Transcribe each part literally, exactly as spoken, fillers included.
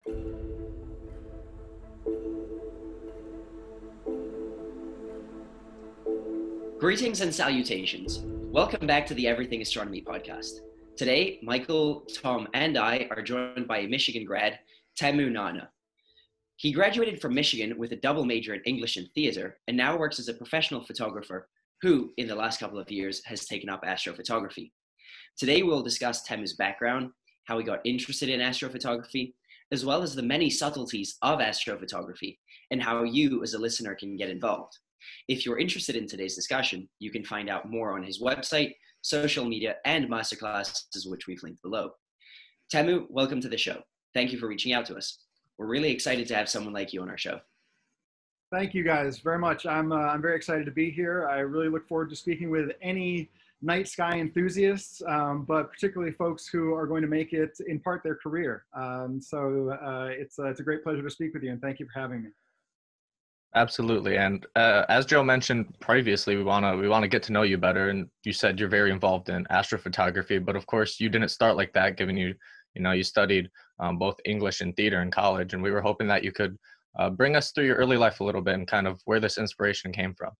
Greetings and salutations. Welcome back to the Everything Astronomy podcast. Today, Michael, Tom, and I are joined by Michigan grad, Temu Nana. He graduated from Michigan with a double major in English and theater, and now works as a professional photographer who, in the last couple of years, has taken up astrophotography. Today, we'll discuss Temu's background, how he got interested in astrophotography, as well as the many subtleties of astrophotography, and how you, as a listener, can get involved. If you're interested in today's discussion, you can find out more on his website, social media, and masterclasses, which we've linked below. Temu, welcome to the show. Thank you for reaching out to us. We're really excited to have someone like you on our show. Thank you guys very much. I'm, uh, I'm very excited to be here. I really look forward to speaking with any night sky enthusiasts, um, but particularly folks who are going to make it in part their career. Um, so uh, it's, uh, it's a great pleasure to speak with you, and thank you for having me. Absolutely. And uh, as Joe mentioned previously, we want to we want to get to know you better. And you said you're very involved in astrophotography, but of course you didn't start like that, given you, you know, you studied um, both English and theater in college. And we were hoping that you could uh, bring us through your early life a little bit and kind of where this inspiration came from.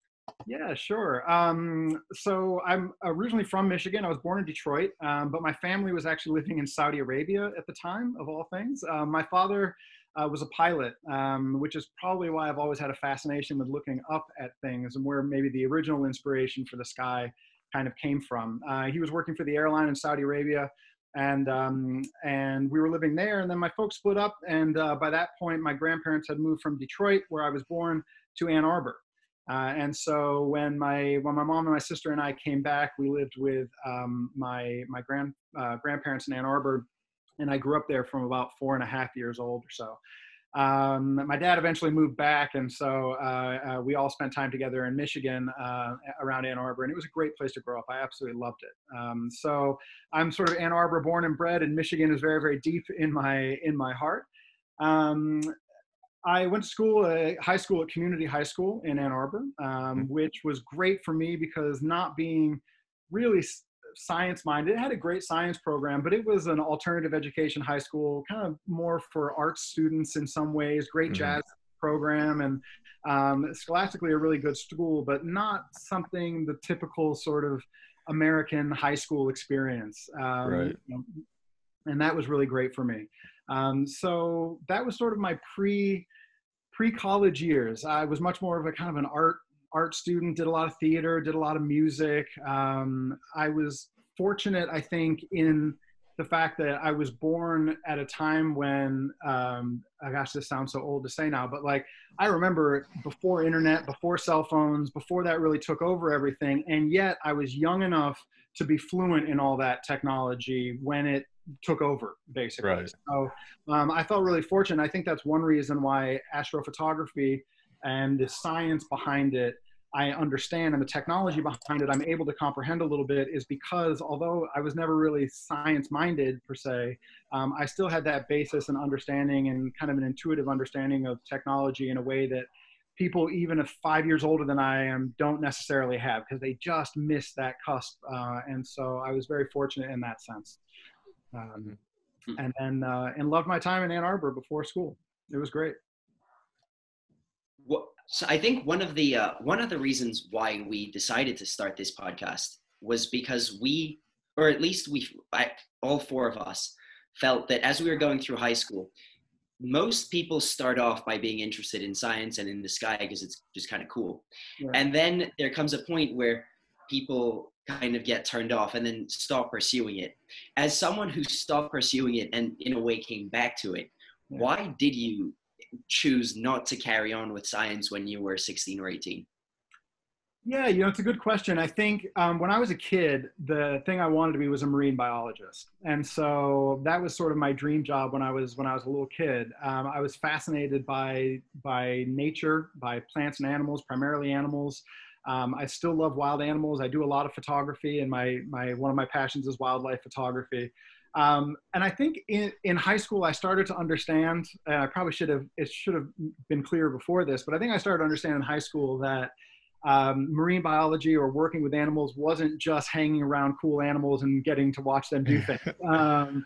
Yeah, sure. Um, so I'm originally from Michigan. I was born in Detroit, um, but my family was actually living in Saudi Arabia at the time, of all things. Um, my father Uh, was a pilot, um, which is probably why I've always had a fascination with looking up at things and where maybe the original inspiration for the sky kind of came from. Uh, he was working for the airline in Saudi Arabia, and um, and we were living there. And then my folks split up, and uh, by that point, my grandparents had moved from Detroit, where I was born, to Ann Arbor. Uh, and so when my when my mom and my sister and I came back, we lived with um, my my grand uh, grandparents in Ann Arbor. And I grew up there from about four and a half years old or so. Um, my dad eventually moved back, and so uh, uh, we all spent time together in Michigan uh, around Ann Arbor, and it was a great place to grow up. I absolutely loved it. Um, so I'm sort of Ann Arbor born and bred, and Michigan is very, very deep in my in my heart. Um, I went to school, uh, high school at Community High School in Ann Arbor, um, which was great for me because not being really science-minded. It had a great science program, but it was an alternative education high school, kind of more for arts students in some ways, great mm-hmm. jazz program, and um, scholastically a really good school, but not something the typical sort of American high school experience. Um, right. You know, and that was really great for me. Um, so that was sort of my pre, pre-college years. I was much more of a kind of an art art student, did a lot of theater, did a lot of music. Um, I was fortunate, I think, in the fact that I was born at a time when, um, oh gosh, this sounds so old to say now, but like, I remember before internet, before cell phones, before that really took over everything. And yet I was young enough to be fluent in all that technology when it took over, basically. Right. So um, I felt really fortunate. I think that's one reason why astrophotography and the science behind it, I understand, and the technology behind it, I'm able to comprehend a little bit, is because although I was never really science-minded per se, um, I still had that basis and understanding and kind of an intuitive understanding of technology in a way that people, even if five years older than I am, don't necessarily have, because they just miss that cusp. Uh, and so I was very fortunate in that sense. Um, and then uh, and loved my time in Ann Arbor before school. It was great. Well, so I think one of the uh, one of the reasons why we decided to start this podcast was because we, or at least we, I, all four of us, felt that as we were going through high school, most people start off by being interested in science and in the sky because it's just kind of cool. Yeah. And then there comes a point where people kind of get turned off and then stop pursuing it. As someone who stopped pursuing it and in a way came back to it, yeah. Why did you choose not to carry on with science when you were sixteen or eighteen? Yeah, you know, it's a good question. I think um, when I was a kid, the thing I wanted to be was a marine biologist. And so that was sort of my dream job when I was when I was a little kid. Um, I was fascinated by, by nature, by plants and animals, primarily animals. Um, I still love wild animals. I do a lot of photography, and my, my, one of my passions is wildlife photography. Um, and I think in, in high school, I started to understand, and I probably should have, it should have been clear before this, but I think I started to understand in high school that um, marine biology or working with animals wasn't just hanging around cool animals and getting to watch them do things. Um,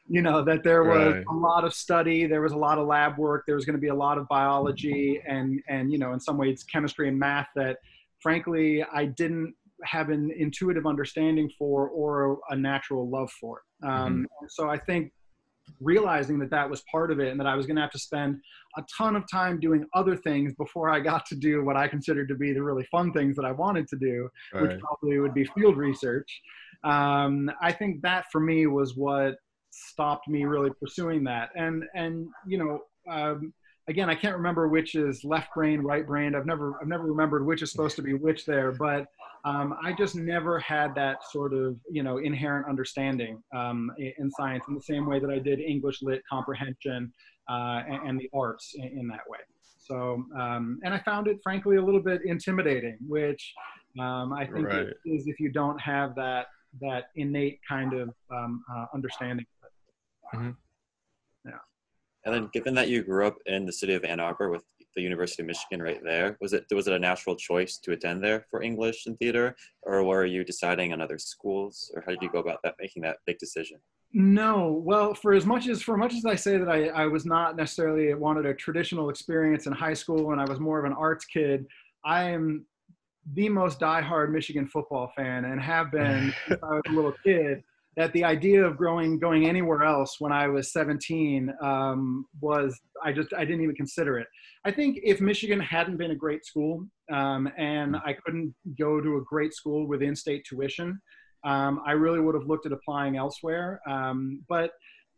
you know, that there was Right. a lot of study, there was a lot of lab work, there was going to be a lot of biology and, and, you know, in some ways chemistry and math that frankly, I didn't have an intuitive understanding for or a natural love for. Mm-hmm. Um, so I think realizing that that was part of it and that I was going to have to spend a ton of time doing other things before I got to do what I considered to be the really fun things that I wanted to do, which Right. probably would be field research. Um, I think that for me was what stopped me really pursuing that. And, and, you know, um, again, I can't remember which is left brain, right brain. I've never, I've never remembered which is supposed to be which there, but um, I just never had that sort of, you know, inherent understanding um, in, in science in the same way that I did English lit comprehension uh, and, and the arts in, in that way. So, um, and I found it frankly a little bit intimidating, which um, I think Right. it is if you don't have that that innate kind of um, uh, understanding. Mm-hmm. Yeah. And then given that you grew up in the city of Ann Arbor with the University of Michigan right there, was it was it a natural choice to attend there for English and theater, or were you deciding on other schools, or how did you go about that, making that big decision? No, well, for as much as for much as I say that I, I was not necessarily wanted a traditional experience in high school and I was more of an arts kid, I am the most diehard Michigan football fan and have been since I was a little kid. That the idea of growing going anywhere else when I was seventeen um, was I just I didn't even consider it. I think if Michigan hadn't been a great school um, and I couldn't go to a great school with in-state tuition, um, I really would have looked at applying elsewhere. Um, but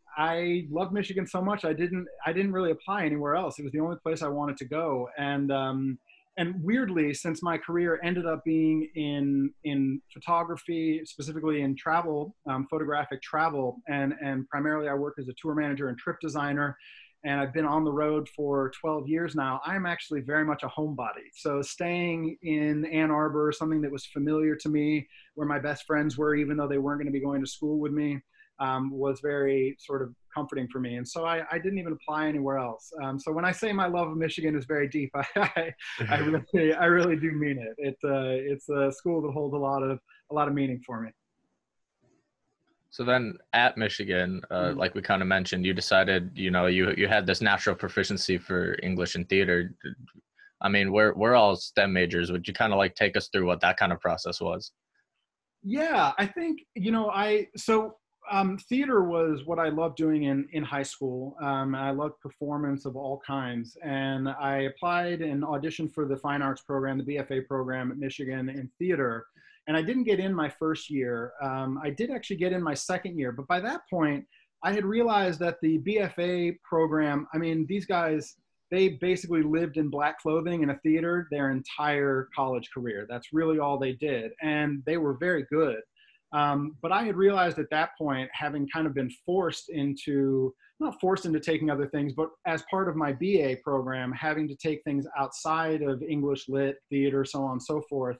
I love Michigan so much I didn't I didn't really apply anywhere else. It was the only place I wanted to go. And um, and weirdly, since my career ended up being in in photography, specifically in travel, um, photographic travel, and and primarily I work as a tour manager and trip designer, and I've been on the road for twelve years now. I'm actually very much a homebody. So staying in Ann Arbor, something that was familiar to me, where my best friends were, even though they weren't going to be going to school with me, um, was very sort of comforting for me. And so I, I didn't even apply anywhere else. Um, so when I say my love of Michigan is very deep, I, I, I really, I really do mean it. It uh, it's a school that holds a lot of, a lot of meaning for me. So then at Michigan, uh, like we kind of mentioned, you decided, you know, you, you had this natural proficiency for English and theater. I mean, we're, we're all STEM majors. Would you kind of like take us through what that kind of process was? Yeah, I think, you know, I, so Um, theater was what I loved doing in, in high school. Um, I loved performance of all kinds. And I applied and auditioned for the fine arts program, the B F A program at Michigan in theater. And I didn't get in my first year. Um, I did actually get in my second year. But by that point, I had realized that the B F A program, I mean, these guys, they basically lived in black clothing in a theater their entire college career. That's really all they did. And they were very good. Um, but I had realized at that point, having kind of been forced into, not forced into taking other things, but as part of my B A program, having to take things outside of English lit, theater, so on and so forth,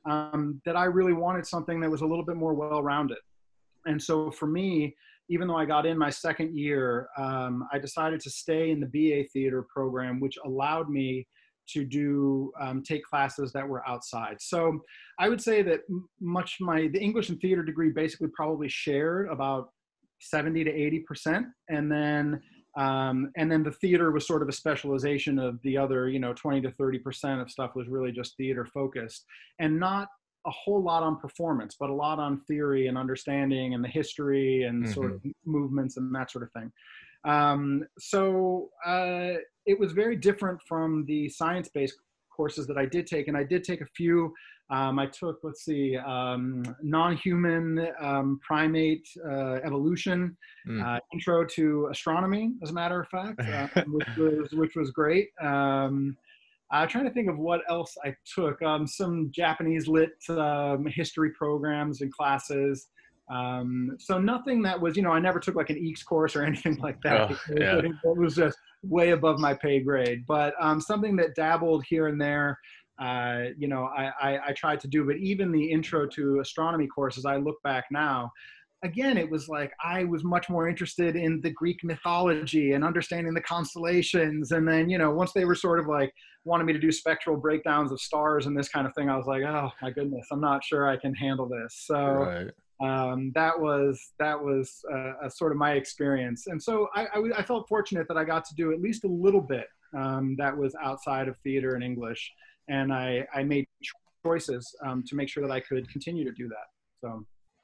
um, that I really wanted something that was a little bit more well-rounded. And so for me, even though I got in my second year, um, I decided to stay in the B A theater program, which allowed me to do um, take classes that were outside. So I would say that much my the English and theater degree basically probably shared about seventy to eighty percent, and then um, and then the theater was sort of a specialization of the other, you know, twenty to thirty percent of stuff was really just theater focused, and not a whole lot on performance, but a lot on theory and understanding and the history and mm-hmm. sort of movements and that sort of thing. Um, so uh, it was very different from the science-based courses that I did take, and I did take a few. Um, I took, let's see, um, non-human um, primate uh, evolution, mm. uh, intro to astronomy, as a matter of fact, uh, which was which was great. Um, I'm trying to think of what else I took. Um, some Japanese lit um, history programs and classes. Um, so nothing that was, you know, I never took like an E A K S course or anything like that. Oh, yeah. It was just way above my pay grade, but um, something that dabbled here and there, uh, you know, I, I, I tried to do. But even the intro to astronomy courses, I look back now, again, it was like I was much more interested in the Greek mythology and understanding the constellations. And then, you know, once they were sort of like wanted me to do spectral breakdowns of stars and this kind of thing, I was like, oh my goodness, I'm not sure I can handle this. So, right. Um, that was that was uh, a sort of my experience, and so I, I, I felt fortunate that I got to do at least a little bit um, that was outside of theater and English, and I, I made choices um, to make sure that I could continue to do that. So,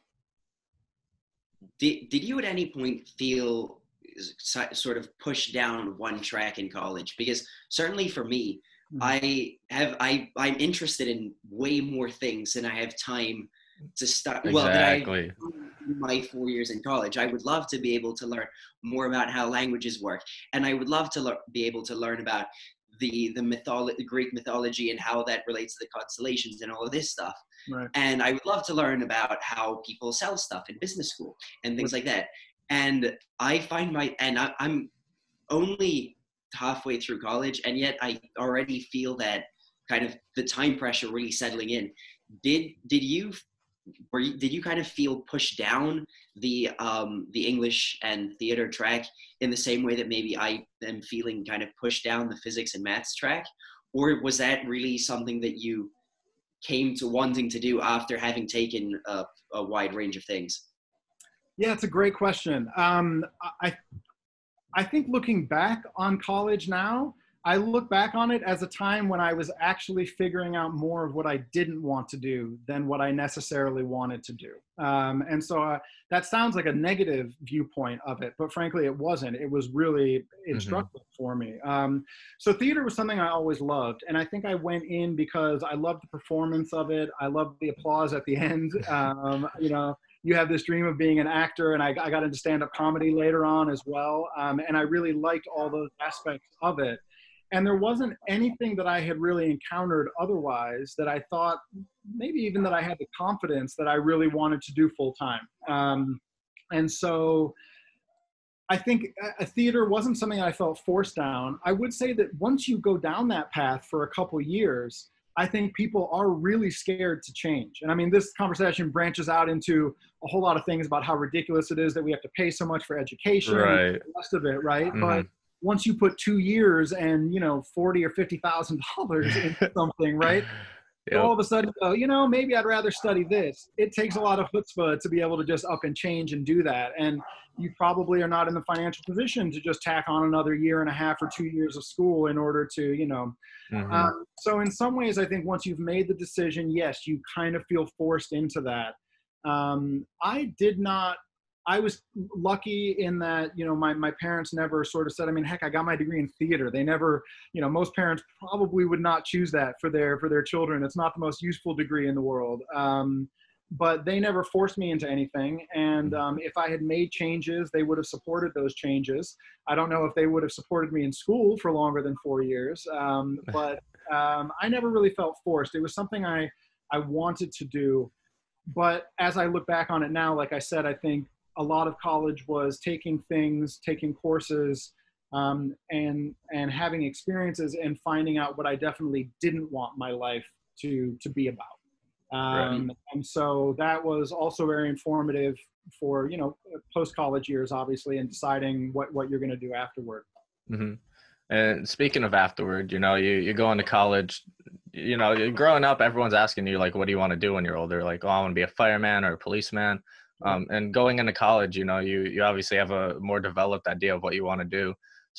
did did you at any point feel sort of pushed down one track in college? Because certainly for me, mm-hmm. I have I I'm interested in way more things than I have time to start. Exactly. Well, that I in my four years in college, I would love to be able to learn more about how languages work, and I would love to le- be able to learn about the the mytholo- the Greek mythology and how that relates to the constellations and all of this stuff. Right. And I would love to learn about how people sell stuff in business school and things like that. And I find my and I, I'm only halfway through college, and yet I already feel that kind of the time pressure really settling in. Did did you? Were you, did you kind of feel pushed down the um, the English and theater track in the same way that maybe I am feeling kind of pushed down the physics and maths track? Or was that really something that you came to wanting to do after having taken a, a wide range of things? Yeah, it's a great question. Um, I, I think looking back on college now, I look back on it as a time when I was actually figuring out more of what I didn't want to do than what I necessarily wanted to do. Um, and so uh, that sounds like a negative viewpoint of it, but frankly, it wasn't. It was really instructive mm-hmm. for me. Um, so theater was something I always loved. And I think I went in because I loved the performance of it. I loved the applause at the end. Um, you know, you have this dream of being an actor, and I, I got into stand-up comedy later on as well. Um, and I really liked all those aspects of it. And there wasn't anything that I had really encountered otherwise that I thought, maybe even that I had the confidence that I really wanted to do full time. Um, and so I think a theater wasn't something I felt forced down. I would say that once you go down that path for a couple years, I think people are really scared to change. And I mean, this conversation branches out into a whole lot of things about how ridiculous it is that we have to pay so much for education, right. and the rest of it, right? Mm-hmm. But once you put two years and, you know, forty or fifty thousand dollars into something, right? Yep. All of a sudden, oh, you know, maybe I'd rather study this. It takes a lot of chutzpah to be able to just up and change and do that. And you probably are not in the financial position to just tack on another year and a half or two years of school in order to, you know. Mm-hmm. Um, so in some ways, I think once you've made the decision, yes, you kind of feel forced into that. Um, I did not. I was lucky in that, you know, my, my parents never sort of said, I mean, heck, I got my degree in theater. They never, you know, most parents probably would not choose that for their, for their children. It's not the most useful degree in the world. Um, but they never forced me into anything. And um, if I had made changes, they would have supported those changes. I don't know if they would have supported me in school for longer than four years. Um, but um, I never really felt forced. It was something I, I wanted to do. But as I look back on it now, like I said, I think a lot of college was taking things, taking courses, um, and and having experiences and finding out what I definitely didn't want my life to to be about. Um, right. And so that was also very informative for, you know, post-college years, obviously, and deciding what, what you're going to do afterward. Mm-hmm. And speaking of afterward, you know, you, you go into college, you know, growing up, everyone's asking you, like, what do you want to do when you're older? Like, oh, I want to be a fireman or a policeman. Um, and going into college, you know, you, you obviously have a more developed idea of what you want to do.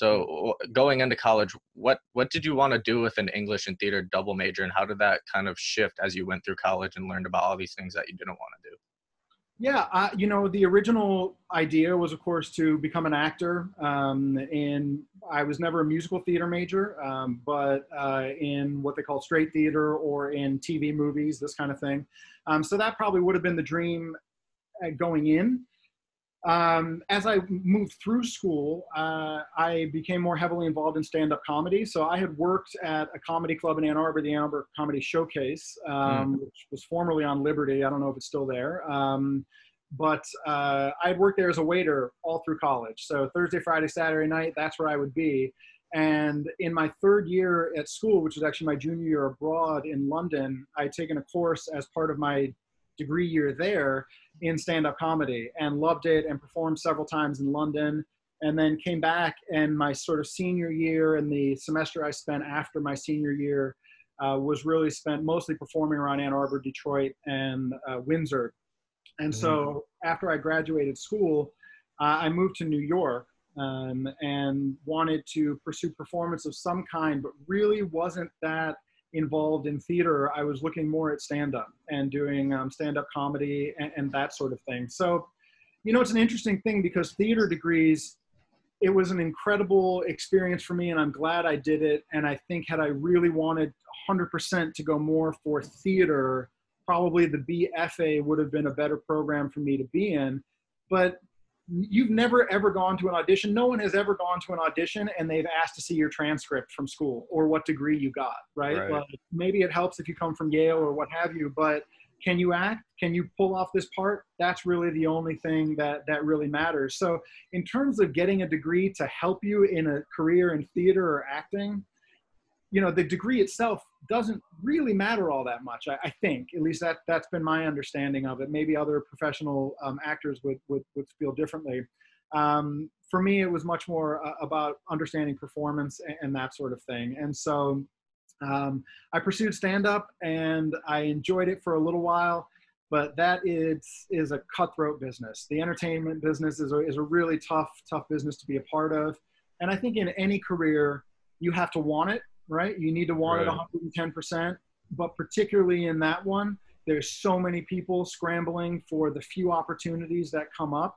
So going into college, what, what did you want to do with an English and theater double major? And how did that kind of shift as you went through college and learned about all these things that you didn't want to do? Yeah, uh, you know, the original idea was, of course, to become an actor. Um, and I was never a musical theater major, um, but uh, in what they call straight theater or in T V movies, this kind of thing. Um, so that probably would have been the dream going in. Um, as I moved through school, uh, I became more heavily involved in stand-up comedy. So I had worked at a comedy club in Ann Arbor, the Ann Arbor Comedy Showcase, um, mm. which was formerly on Liberty. I don't know if it's still there. Um, but uh, I had worked there as a waiter all through college. So Thursday, Friday, Saturday night, that's where I would be. And in my third year at school, which was actually my junior year abroad in London, I had taken a course as part of my degree year there in stand-up comedy and loved it and performed several times in London, and then came back, and my sort of senior year and the semester I spent after my senior year uh, was really spent mostly performing around Ann Arbor, Detroit, and uh, Windsor. And Mhm. so after I graduated school, uh, I moved to New York um, and wanted to pursue performance of some kind, but really wasn't that involved in theater. I was looking more at stand-up and doing um, stand-up comedy and, and that sort of thing. So, you know, it's an interesting thing because theater degrees, it was an incredible experience for me and I'm glad I did it. And I think had I really wanted one hundred percent to go more for theater, probably the B F A would have been a better program for me to be in. But you've never ever gone to an audition. No one has ever gone to an audition and they've asked to see your transcript from school or what degree you got, right? Right. Like maybe it helps if you come from Yale or what have you, but can you act? Can you pull off this part? That's really the only thing that, that really matters. So in terms of getting a degree to help you in a career in theater or acting, you know, the degree itself doesn't really matter all that much, I, I think. At least that, that's been my understanding of it. Maybe other professional um, actors would, would, would feel differently. Um, for me, it was much more uh, about understanding performance and, and that sort of thing. And so um, I pursued stand-up and I enjoyed it for a little while, but that is, is a cutthroat business. The entertainment business is a, is a really tough, tough business to be a part of. And I think in any career, you have to want it. Right? You need to want Right. it one hundred ten percent, but particularly in that one, there's so many people scrambling for the few opportunities that come up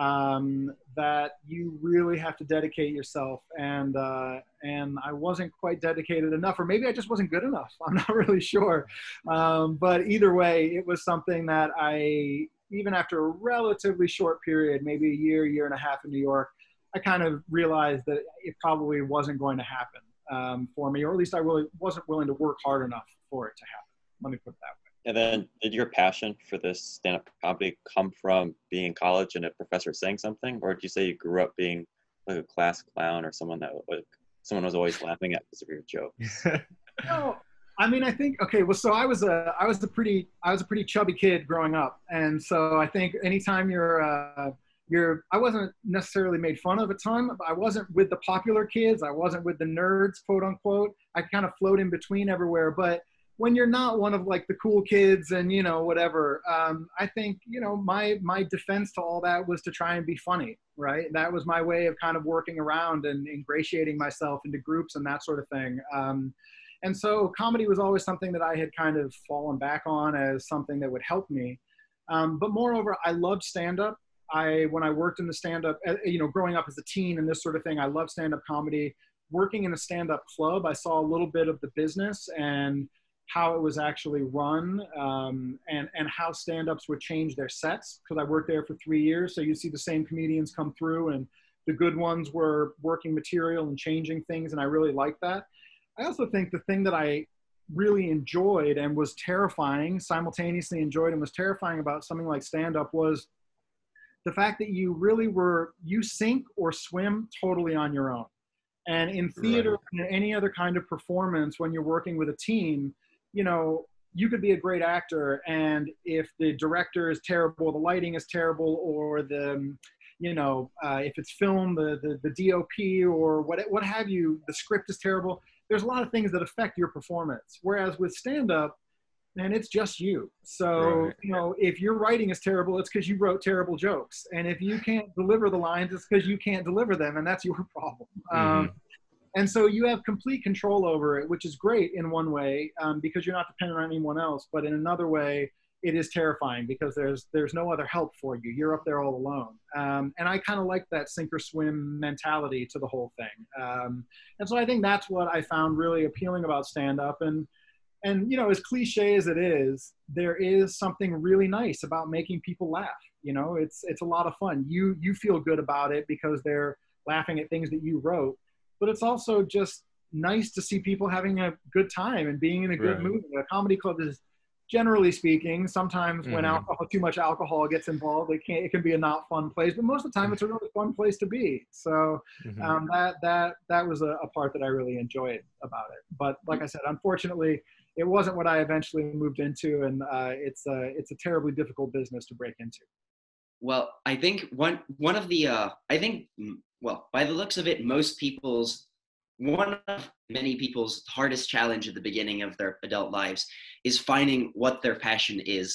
um, that you really have to dedicate yourself. And, uh, and I wasn't quite dedicated enough, or maybe I just wasn't good enough. I'm not really sure. Um, but either way, it was something that I, even after a relatively short period, maybe a year, year and a half in New York, I kind of realized that it probably wasn't going to happen. Um, for me, or at least I really wasn't willing to work hard enough for it to happen. Let me put it that way. And then did your passion for this stand-up comedy come from being in college and a professor saying something? Or did you say you grew up being like a class clown or someone that like, someone was always laughing at because of your jokes? No, I mean, I think, okay, well, so I was a, I was a pretty, I was a pretty chubby kid growing up. And so I think anytime you're, uh, You're, I wasn't necessarily made fun of a ton. I wasn't with the popular kids. I wasn't with the nerds, quote unquote. I kind of float in between everywhere. But when you're not one of like the cool kids and, you know, whatever, um, I think, you know, my, my defense to all that was to try and be funny, right? That was my way of kind of working around and ingratiating myself into groups and that sort of thing. Um, and so comedy was always something that I had kind of fallen back on as something that would help me. Um, but moreover, I loved stand-up. I, when I worked in the stand-up, you know, growing up as a teen and this sort of thing, I love stand-up comedy. Working in a stand-up club, I saw a little bit of the business and how it was actually run um, and, and how stand-ups would change their sets, because I worked there for three years. So you see the same comedians come through and the good ones were working material and changing things, and I really liked that. I also think the thing that I really enjoyed and was terrifying, simultaneously enjoyed and was terrifying about something like stand-up was the fact that you really were, you sink or swim totally on your own. And in theater Right. and any other kind of performance, when you're working with a team, you know, you could be a great actor, and if the director is terrible, the lighting is terrible, or the, you know, uh, if it's film, the, the, the D O P or what, what have you, the script is terrible. There's a lot of things that affect your performance. Whereas with stand-up, and it's just you. So, Right. you know, if your writing is terrible, it's because you wrote terrible jokes. And if you can't deliver the lines, it's because you can't deliver them, and that's your problem. Mhm. Um, and so you have complete control over it, which is great in one way, um, because you're not dependent on anyone else. But in another way, it is terrifying because there's there's no other help for you. You're up there all alone. Um, and I kind of like that sink or swim mentality to the whole thing. Um, and so I think that's what I found really appealing about stand-up. And And, you know, as cliche as it is, there is something really nice about making people laugh. You know, it's it's a lot of fun. You you feel good about it because they're laughing at things that you wrote. But it's also just nice to see people having a good time and being in a good Right. mood. A comedy club is, generally speaking, sometimes when Mhm. alcohol, too much alcohol gets involved, it can it can be a not fun place. But most of the time, it's a really fun place to be. So Mhm. um, that that that was a, a part that I really enjoyed about it. But like I said, unfortunately, it wasn't what I eventually moved into, and uh, it's a it's a terribly difficult business to break into. Well, I think one one of the uh, I think mm, well, by the looks of it, most people's one of many people's hardest challenge at the beginning of their adult lives is finding what their passion is.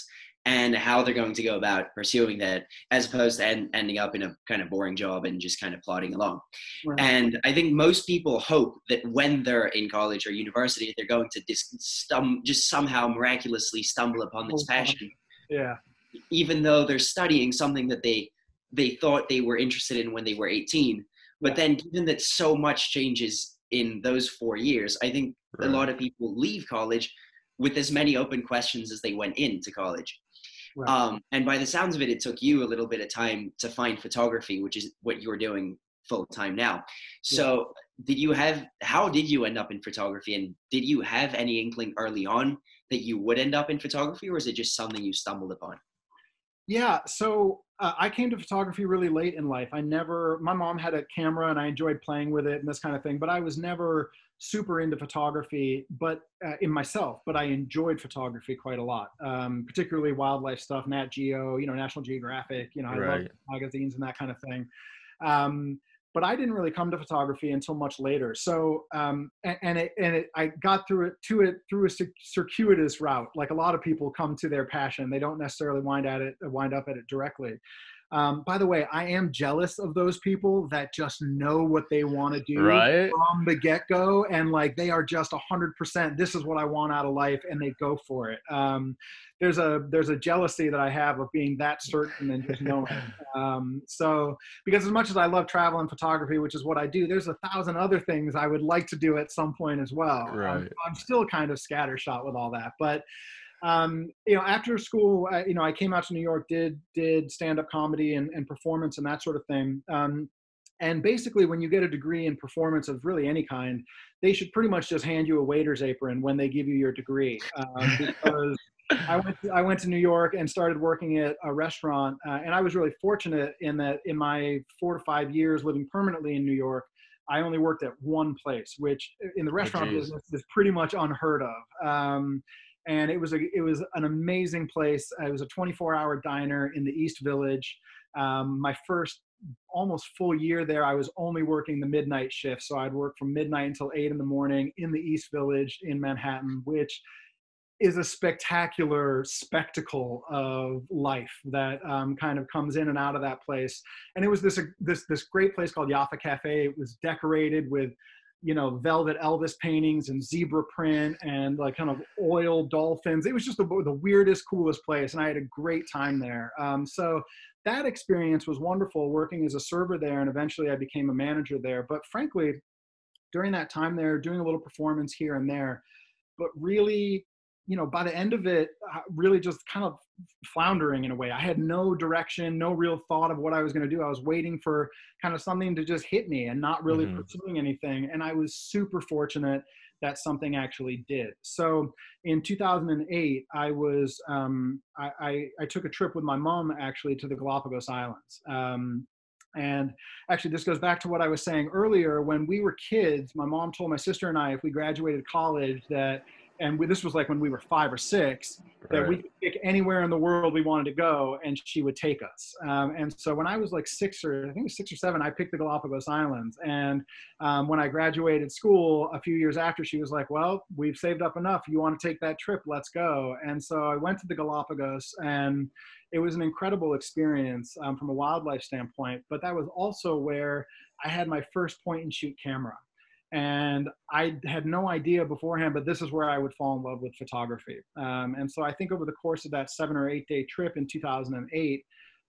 and how they're going to go about pursuing that, as opposed to end, ending up in a kind of boring job and just kind of plodding along. Right. And I think most people hope that when they're in college or university, they're going to dis- stum- just somehow miraculously stumble upon this passion, Yeah. even though they're studying something that they they thought they were interested in when they were eighteen. But Yeah. then, given that so much changes in those four years, I think Right. a lot of people leave college with as many open questions as they went into college. Right. Um, and by the sounds of it, it took you a little bit of time to find photography, which is what you're doing full time now. So did you have, how did you end up in photography? And did you have any inkling early on that you would end up in photography, or is it just something you stumbled upon? Yeah, so uh, I came to photography really late in life. I never, my mom had a camera and I enjoyed playing with it and this kind of thing, but I was never super into photography, but uh, in myself, but I enjoyed photography quite a lot, um, particularly wildlife stuff, Nat Geo, you know, National Geographic, you know, I love Right. magazines and that kind of thing. Um, but I didn't really come to photography until much later. So, um, and, and, it, and it, I got through it to it through a circuitous route. Like a lot of people come to their passion, they don't necessarily wind at it, wind up at it directly. Um, by the way, I am jealous of those people that just know what they want to do Right. from the get-go, and like they are just a hundred percent. This is what I want out of life, and they go for it. Um, there's a there's a jealousy that I have of being that certain and just knowing. Um, so, because as much as I love travel and photography, which is what I do, there's a thousand other things I would like to do at some point as well. Right. Um, I'm still kind of scattershot with all that, but. Um, you know, after school, I, you know, I came out to New York, did did stand-up comedy and, and performance and that sort of thing. Um, and basically, when you get a degree in performance of really any kind, they should pretty much just hand you a waiter's apron when they give you your degree. Um, because I went to, I went to New York and started working at a restaurant, uh, and I was really fortunate in that in my four to five years living permanently in New York, I only worked at one place, which in the restaurant geez. business is pretty much unheard of. Um, And it was a it was an amazing place. It was a twenty-four hour diner in the East Village. Um, my first almost full year there, I was only working the midnight shift. So I'd work from midnight until eight in the morning in the East Village in Manhattan, which is a spectacular spectacle of life that um, kind of comes in and out of that place. And it was this this this great place called Jaffa Cafe. It was decorated with, you know, velvet Elvis paintings and zebra print and like kind of oil dolphins. It was just the, the weirdest, coolest place. And I had a great time there. Um, so that experience was wonderful, working as a server there. And eventually I became a manager there. But frankly, during that time there, doing a little performance here and there, but really, you know, by the end of it, really just kind of floundering in a way. I had no direction, no real thought of what I was going to do. I was waiting for kind of something to just hit me and not really Mm-hmm. pursuing anything. And I was super fortunate that something actually did. So in two thousand eight, I was, um, I, I, I took a trip with my mom actually to the Galapagos Islands. Um, And actually, this goes back to what I was saying earlier. When we were kids, my mom told my sister and I, if we graduated college, that, and we, this was like when we were five or six, that Right. we could pick anywhere in the world we wanted to go, and she would take us. Um, and so when I was like six or I think it was six or seven, I picked the Galapagos Islands. And um, when I graduated school a few years after, she was like, "Well, we've saved up enough. You want to take that trip? Let's go." And so I went to the Galapagos, and it was an incredible experience um, from a wildlife standpoint. But that was also where I had my first point and shoot camera. And I had no idea beforehand, but this is where I would fall in love with photography. Um, and so I think over the course of that seven or eight day trip in two thousand eight,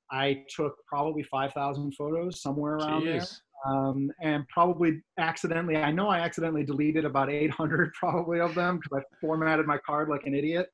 I took probably five thousand photos, somewhere around Jeez. there. Um, and probably accidentally, I know I accidentally deleted about eight hundred probably of them because I formatted my card like an idiot.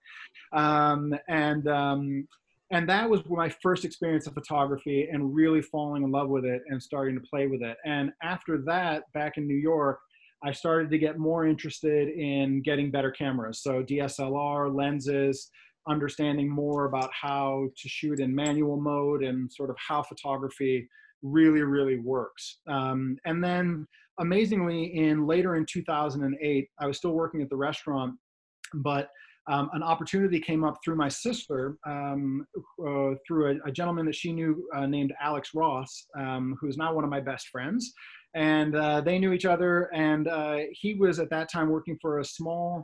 Um, and, um, and that was my first experience of photography and really falling in love with it and starting to play with it. And after that, back in New York, I started to get more interested in getting better cameras. So D S L R, lenses, understanding more about how to shoot in manual mode and sort of how photography really, really works. Um, and then amazingly, in later in two thousand eight, I was still working at the restaurant, but um, an opportunity came up through my sister, um, uh, through a, a gentleman that she knew uh, named Alex Ross, um, who is now one of my best friends. And uh, they knew each other, and uh, he was at that time working for a small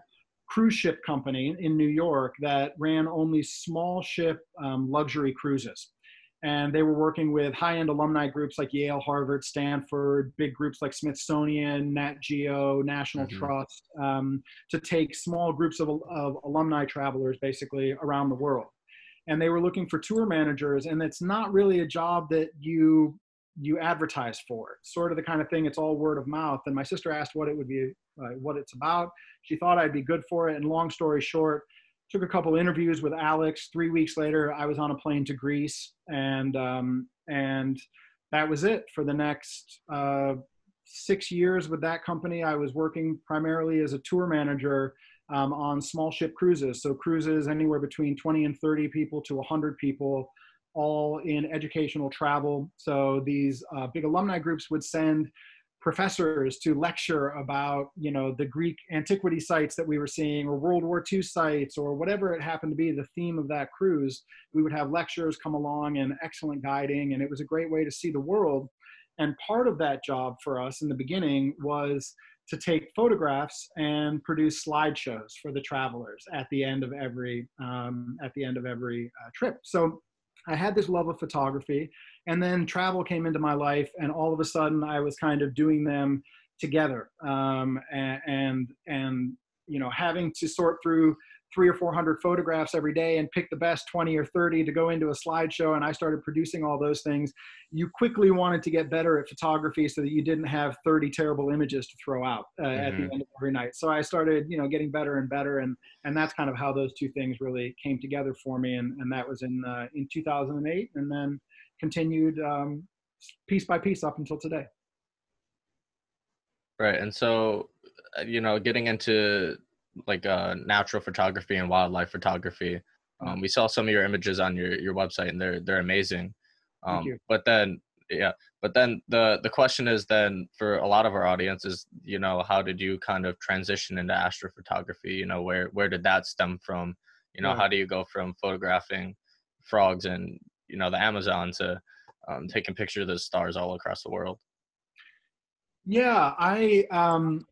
cruise ship company in New York that ran only small ship um, luxury cruises. And they were working with high-end alumni groups like Yale, Harvard, Stanford, big groups like Smithsonian, Nat Geo, National Mm-hmm. Trust, um, to take small groups of, of alumni travelers basically around the world. And they were looking for tour managers, and it's not really a job that you you advertise for. It's sort of the kind of thing, it's all word of mouth. And my sister asked what it would be, uh, what it's about. She thought I'd be good for it. And long story short, took a couple interviews with Alex. Three weeks later, I was on a plane to Greece, and um, and that was it for the next uh, six years with that company. I was working primarily as a tour manager um, on small ship cruises. So cruises anywhere between twenty and thirty people to one hundred people, all in educational travel. So these uh, big alumni groups would send professors to lecture about, you know, the Greek antiquity sites that we were seeing, or World War Two sites, or whatever it happened to be the theme of that cruise. We would have lecturers come along and excellent guiding, and it was a great way to see the world. And part of that job for us in the beginning was to take photographs and produce slideshows for the travelers at the end of every um, at the end of every uh, trip. So I had this love of photography, and then travel came into my life, and all of a sudden I was kind of doing them together, um, and, and and you know, having to sort through three or four hundred photographs every day and pick the best twenty or thirty to go into a slideshow. And I started producing all those things. You quickly wanted to get better at photography so that you didn't have thirty terrible images to throw out uh, mm-hmm. at the end of every night. So I started, you know, getting better and better. And, and that's kind of how those two things really came together for me. And, and that was in, uh, in two thousand eight, and then continued um, piece by piece up until today. Right. And so, you know, getting into like uh, natural photography and wildlife photography, um, we saw some of your images on your, your website, and they're they're amazing. Um, Thank you. But then, yeah, but then the the question is then for a lot of our audience is, you know, how did you kind of transition into astrophotography? You know, where where did that stem from? You know, Right. How do you go from photographing frogs and, you know, the Amazon to um, taking pictures of the stars all across the world? Yeah, I um,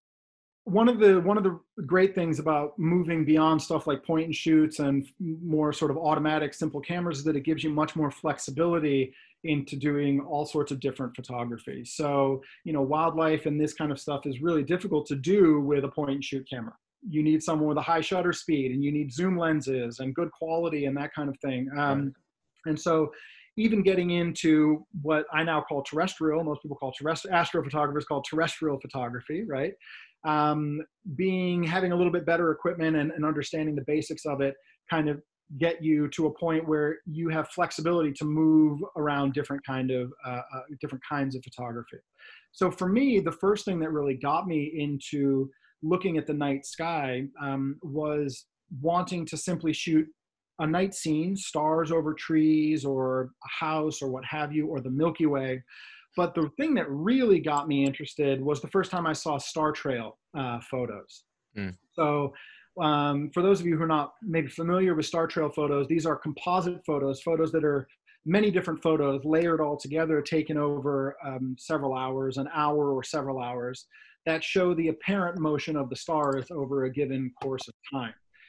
one of the one of the great things about moving beyond stuff like point and shoots and more sort of automatic, simple cameras is that it gives you much more flexibility into doing all sorts of different photography. So, you know, wildlife and this kind of stuff is really difficult to do with a point and shoot camera. You need someone with a high shutter speed, and you need zoom lenses and good quality and that kind of thing. Um, and so, even getting into what I now call terrestrial, most people call terrestrial, astrophotographers call terrestrial photography, right? Um, being, having a little bit better equipment and, and understanding the basics of it kind of get you to a point where you have flexibility to move around different kind of, uh, uh, different kinds of photography. So for me, the first thing that really got me into looking at the night sky um, was wanting to simply shoot a night scene, stars over trees or a house or what have you, or the Milky Way. But the thing that really got me interested was the first time I saw star trail uh, photos. Mm. So um, for those of you who are not maybe familiar with star trail photos, these are composite photos, photos that are many different photos layered all together, taken over um, several hours, an hour or several hours, that show the apparent motion of the stars over a given course of time.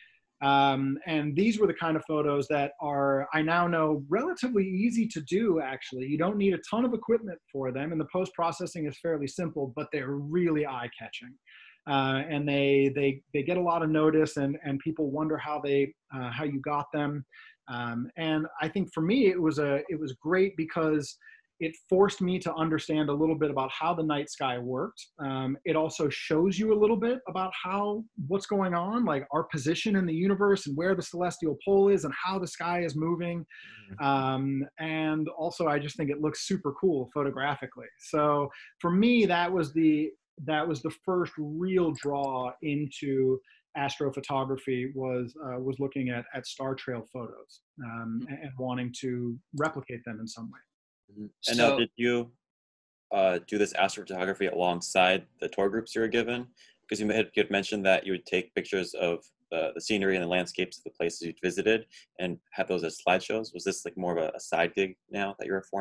Um, and these were the kind of photos that are, I now know, relatively easy to do, actually. You don't need a ton of equipment for them, and the post-processing is fairly simple, but they're really eye-catching. Uh, and they, they, they get a lot of notice, and, and people wonder how, they, uh, how you got them. Um, and I think for me, it was, a, it was great because it forced me to understand a little bit about how the night sky worked. Um, it also shows you a little bit about how, what's going on, like our position in the universe and where the celestial pole is and how the sky is moving. Mm-hmm. Um, and also, I just think it looks super cool photographically. So for me, that was the, that was the first real draw into astrophotography, was, uh, was looking at, at star trail photos um, mm-hmm. and wanting to replicate them in some way. And So, now, did you uh, do this astrophotography alongside the tour groups you were given? Because you had, you had mentioned that you would take pictures of uh, the scenery and the landscapes of the places you'd visited and have those as slideshows. Was this like more of a, a side gig now that you're forming?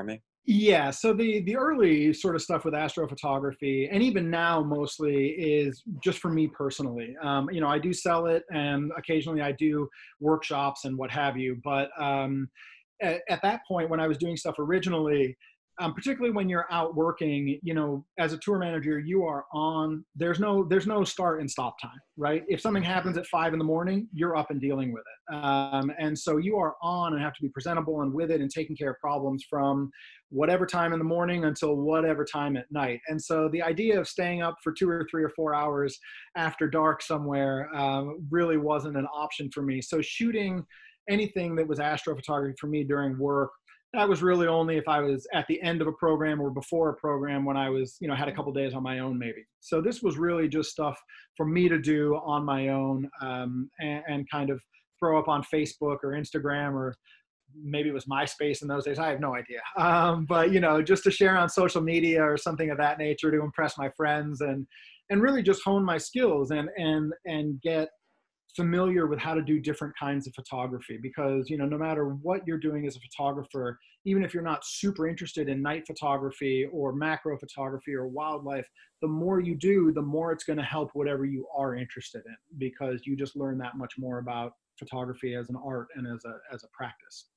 Yeah, so the the early sort of stuff with astrophotography, and even now mostly, is just for me personally. Um, you know, I do sell it, and occasionally I do workshops and what have you. But um, at, at that point, when I was doing stuff originally, um, particularly when you're out working, you know, as a tour manager, you are on. There's no there's no start and stop time, right? If something happens at five in the morning, you're up and dealing with it, um, and so you are on and have to be presentable and with it and taking care of problems from whatever time in the morning until whatever time at night. And so the idea of staying up for two or three or four hours after dark somewhere um, really wasn't an option for me. So shooting anything that was astrophotography for me during work, that was really only if I was at the end of a program or before a program, when I was, you know, had a couple days on my own maybe. So this was really just stuff for me to do on my own, um, and, and kind of throw up on Facebook or Instagram, or maybe it was MySpace in those days. I have no idea. Um, but, you know, just to share on social media or something of that nature to impress my friends, and, and really just hone my skills and, and, and get familiar with how to do different kinds of photography. Because, you know, no matter what you're doing as a photographer, even if you're not super interested in night photography or macro photography or wildlife, the more you do, the more it's going to help whatever you are interested in, because you just learn that much more about photography as an art and as a, as a practice.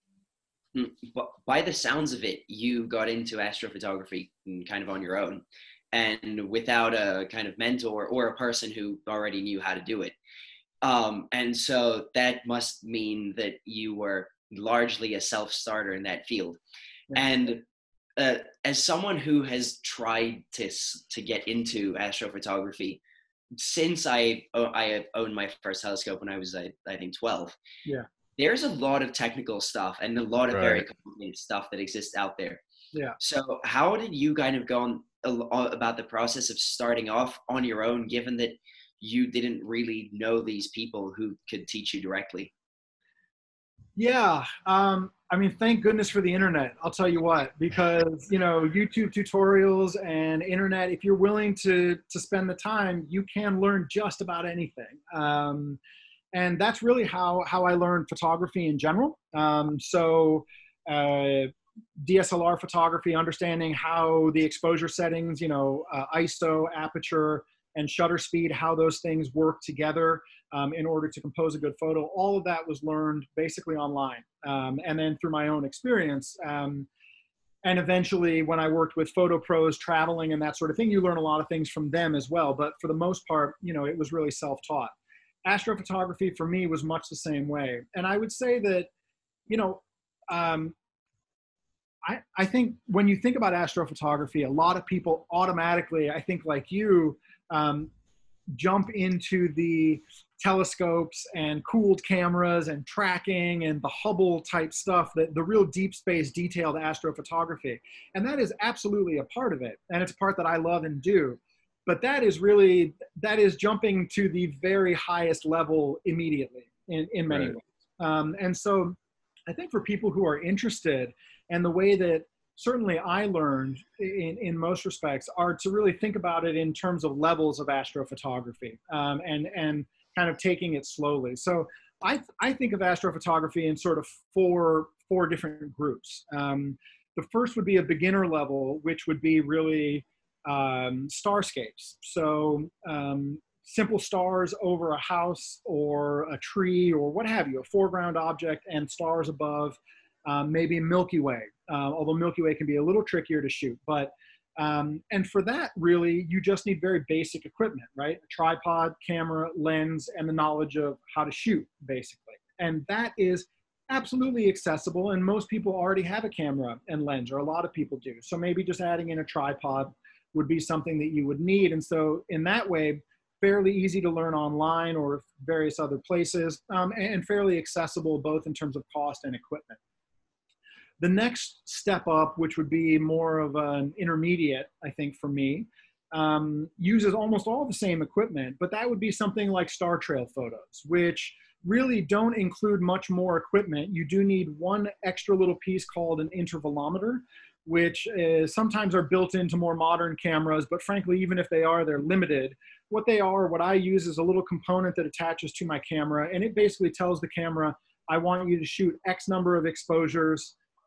But by the sounds of it, you got into astrophotography kind of on your own, and without a kind of mentor or a person who already knew how to do it. Um, and so that must mean that you were largely a self-starter in that field. Yeah. And uh, as someone who has tried to to get into astrophotography since I I owned my first telescope when I was I, I think twelve. Yeah. There's a lot of technical stuff and a lot of Right. very complicated stuff that exists out there. Yeah. So how did you kind of go on about the process of starting off on your own, given that you didn't really know these people who could teach you directly? Yeah. Um, I mean, thank goodness for the internet. I'll tell you what, because, you know, YouTube tutorials and internet, if you're willing to, to spend the time, you can learn just about anything. Um, And that's really how, how I learned photography in general. Um, so uh, D S L R photography, understanding how the exposure settings, you know, uh, I S O, aperture, and shutter speed, how those things work together um, in order to compose a good photo. All of that was learned basically online. Um, and then through my own experience. Um, and eventually when I worked with photo pros traveling and that sort of thing, you learn a lot of things from them as well. But for the most part, you know, it was really self-taught. Astrophotography for me was much the same way. And I would say that, you know, um, I, I think when you think about astrophotography, a lot of people automatically, I think like you, um, jump into the telescopes and cooled cameras and tracking and the Hubble type stuff, that the real deep space detailed astrophotography. And that is absolutely a part of it. And it's a part that I love and do. But that is really, that is jumping to the very highest level immediately in, in many Right. ways. Um, and so I think for people who are interested, and the way that certainly I learned in, in most respects, are to really think about it in terms of levels of astrophotography, um, and, and kind of taking it slowly. So I, I think of astrophotography in sort of four, four different groups. Um, the first would be a beginner level, which would be really um, starscapes. So um, simple stars over a house or a tree or what have you, a foreground object and stars above, um, maybe Milky Way, uh, although Milky Way can be a little trickier to shoot. But um, and for that, really, you just need very basic equipment, right? A tripod, camera, lens, and the knowledge of how to shoot, basically. And that is absolutely accessible, and most people already have a camera and lens, or a lot of people do. So maybe just adding in a tripod would be something that you would need. And so in that way, fairly easy to learn online or various other places, um, and fairly accessible both in terms of cost and equipment. The next step up, which would be more of an intermediate, I think for me, um, uses almost all the same equipment, but that would be something like star trail photos, which really don't include much more equipment. You do need one extra little piece called an intervalometer, which is, sometimes are built into more modern cameras, but frankly, even if they are, they're limited. What they are, what I use is a little component that attaches to my camera, and it basically tells the camera, I want you to shoot X number of exposures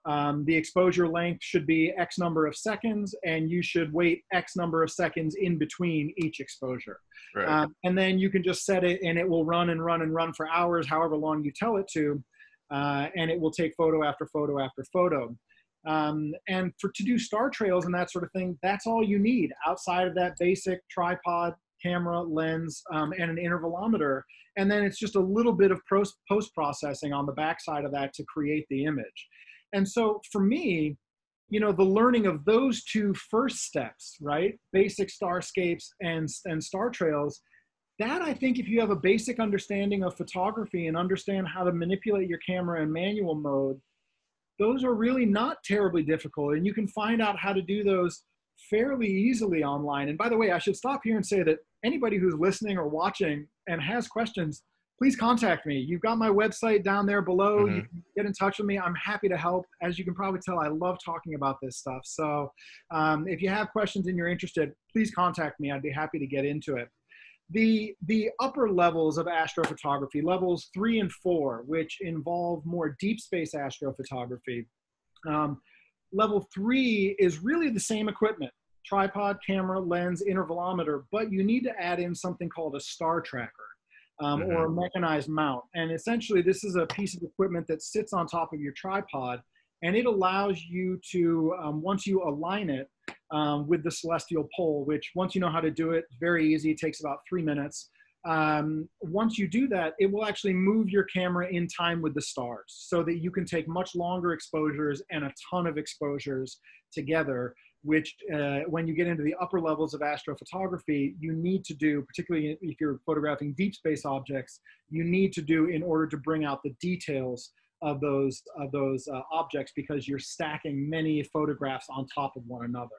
um, the exposure length should be X number of seconds, and you should wait X number of seconds in between each exposure. Right. Um, and then you can just set it, and it will run and run and run for hours, however long you tell it to, uh, and it will take photo after photo after photo. Um, and for to do star trails and that sort of thing, that's all you need outside of that basic tripod, camera, lens, um, and an intervalometer. And then it's just a little bit of post-processing on the backside of that to create the image. And so for me, you know, the learning of those two first steps, right? Basic starscapes and, and star trails, that I think if you have a basic understanding of photography and understand how to manipulate your camera in manual mode, those are really not terribly difficult. And you can find out how to do those fairly easily online. And by the way, I should stop here and say that anybody who's listening or watching and has questions, please contact me. You've got my website down there below. Mm-hmm. You can get in touch with me. I'm happy to help. As you can probably tell, I love talking about this stuff. So um, if you have questions and you're interested, please contact me. I'd be happy to get into it. The, the upper levels of astrophotography, levels three and four, which involve more deep space astrophotography, um, level three is really the same equipment, tripod, camera, lens, intervalometer, but you need to add in something called a star tracker. Um, mm-hmm. or a mechanized mount. And essentially, this is a piece of equipment that sits on top of your tripod, and it allows you to, um, once you align it um, with the celestial pole, which once you know how to do it, it's very easy, it takes about three minutes. Um, once you do that, it will actually move your camera in time with the stars so that you can take much longer exposures and a ton of exposures together, which uh, when you get into the upper levels of astrophotography, you need to do, particularly if you're photographing deep space objects, you need to do in order to bring out the details of those, of those uh, objects, because you're stacking many photographs on top of one another.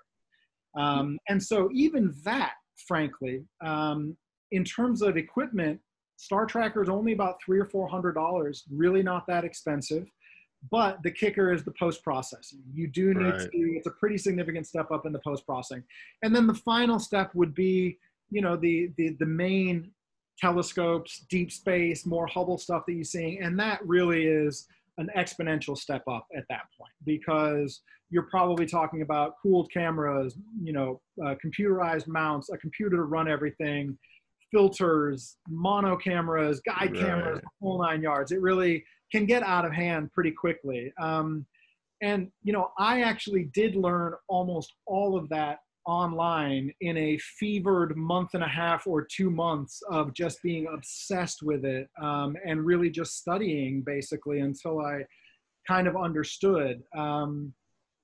Um, and so even that, frankly, um, in terms of equipment, Star Tracker is only about three or four hundred dollars, really not that expensive. But the kicker is the post-processing. You do need right. to, it's a pretty significant step up in the post-processing. And then the final step would be, you know, the, the, the main telescopes, deep space, more Hubble stuff that you're seeing. And that really is an exponential step up at that point, because you're probably talking about cooled cameras, you know, uh, computerized mounts, a computer to run everything, filters, mono cameras, guide right. cameras, the whole nine yards. It really can get out of hand pretty quickly. Um, and, you know, I actually did learn almost all of that online in a fevered month and a half or two months of just being obsessed with it um, and really just studying basically until I kind of understood. Um,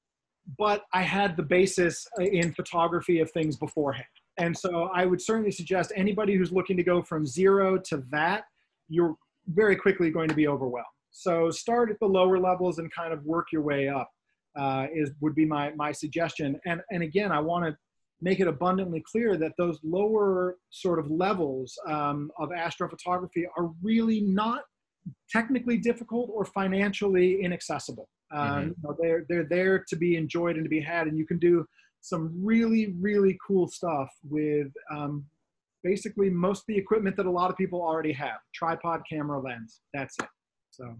but I had the basis in photography of things beforehand. And so I would certainly suggest anybody who's looking to go from zero to that, you're very quickly going to be overwhelmed. So start at the lower levels and kind of work your way up uh, is would be my, my suggestion. And, and again, I want to make it abundantly clear that those lower sort of levels um, of astrophotography are really not technically difficult or financially inaccessible. Um, mm-hmm. you know, they're, they're there to be enjoyed and to be had, and you can do some really, really cool stuff with um, basically most of the equipment that a lot of people already have. Tripod, camera, lens, that's it. So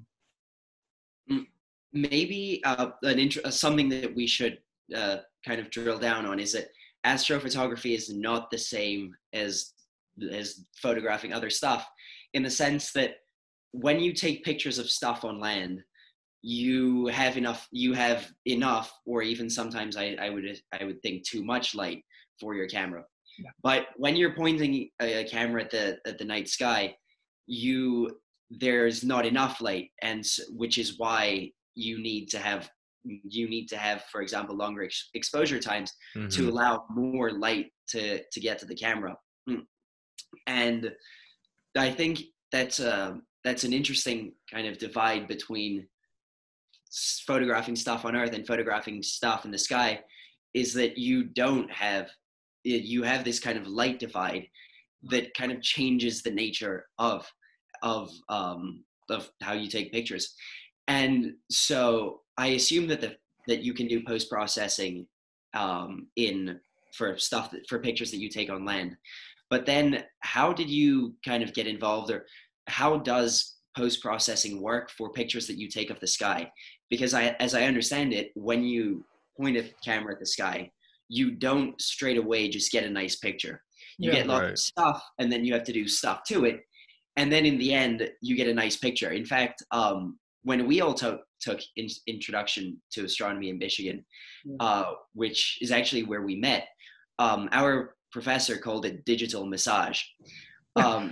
maybe uh, an int- uh, something that we should uh, kind of drill down on is that astrophotography is not the same as as photographing other stuff, in the sense that when you take pictures of stuff on land, you have enough, you have enough, or even sometimes I, I would I would think too much light for your camera. Yeah. But when you're pointing a, a camera at the at the night sky, you there's not enough light, and which is why you need to have you need to have, for example, longer ex- exposure times mm-hmm. to allow more light to to get to the camera. And I think that's uh, that's an interesting kind of divide between photographing stuff on Earth and photographing stuff in the sky, is that you don't have you have this kind of light divide that kind of changes the nature of of um of how you take pictures. And so I assume that the that you can do post-processing um in for stuff that, for pictures that you take on land. But then how did you kind of get involved, or how does post-processing work for pictures that you take of the sky? because I, as I understand it, when you point a camera at the sky, you don't straight away just get a nice picture. You Yeah. get lots Right. of stuff, and then you have to do stuff to it. And then in the end, you get a nice picture. In fact, um, when we all took, took in, introduction to astronomy in Michigan, Yeah. uh, which is actually where we met, um, our professor called it digital massage. Um,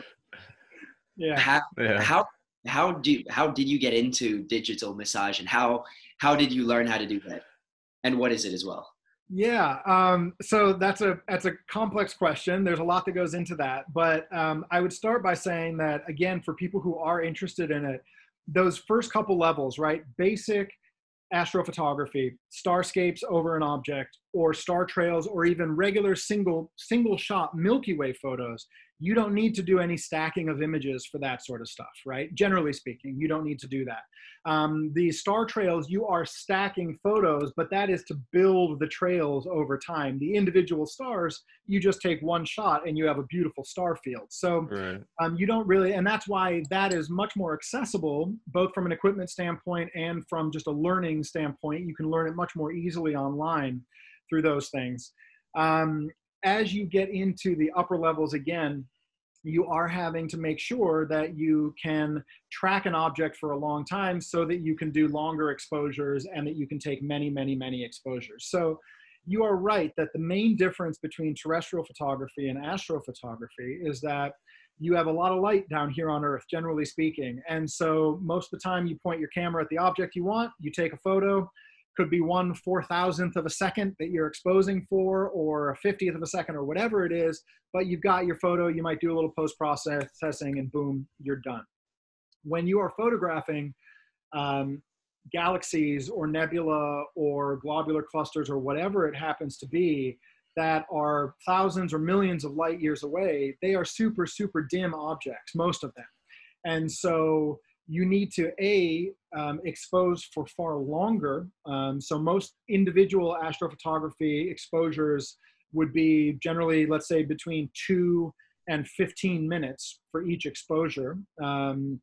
Yeah. how, Yeah. how, how do, how did you get into digital massage, and how, how did you learn how to do that? And what is it as well? Yeah, um, so that's a that's a complex question. There's a lot that goes into that, but um, I would start by saying that, again, for people who are interested in it, those first couple levels, right? Basic astrophotography, starscapes over an object, or star trails, or even regular single single shot Milky Way photos. You don't need to do any stacking of images for that sort of stuff, right? Generally speaking, you don't need to do that. Um, the star trails, you are stacking photos, but that is to build the trails over time. The individual stars, you just take one shot and you have a beautiful star field. So Right. um, you don't really, and that's why that is much more accessible, both from an equipment standpoint and from just a learning standpoint. You can learn it much more easily online through those things. Um, as you get into the upper levels again, you are having to make sure that you can track an object for a long time so that you can do longer exposures and that you can take many, many, many exposures. So you are right that the main difference between terrestrial photography and astrophotography is that you have a lot of light down here on Earth, generally speaking. And so most of the time you point your camera at the object you want, you take a photo. Could be one four thousandth of a second that you're exposing for, or a fiftieth of a second, or whatever it is, but you've got your photo, you might do a little post-processing, and boom, you're done. When you are photographing um, galaxies or nebula or globular clusters or whatever it happens to be that are thousands or millions of light years away, they are super, super dim objects, most of them. And so you need to, A, um, expose for far longer. Um, so most individual astrophotography exposures would be generally, let's say, between two and fifteen minutes for each exposure. Um,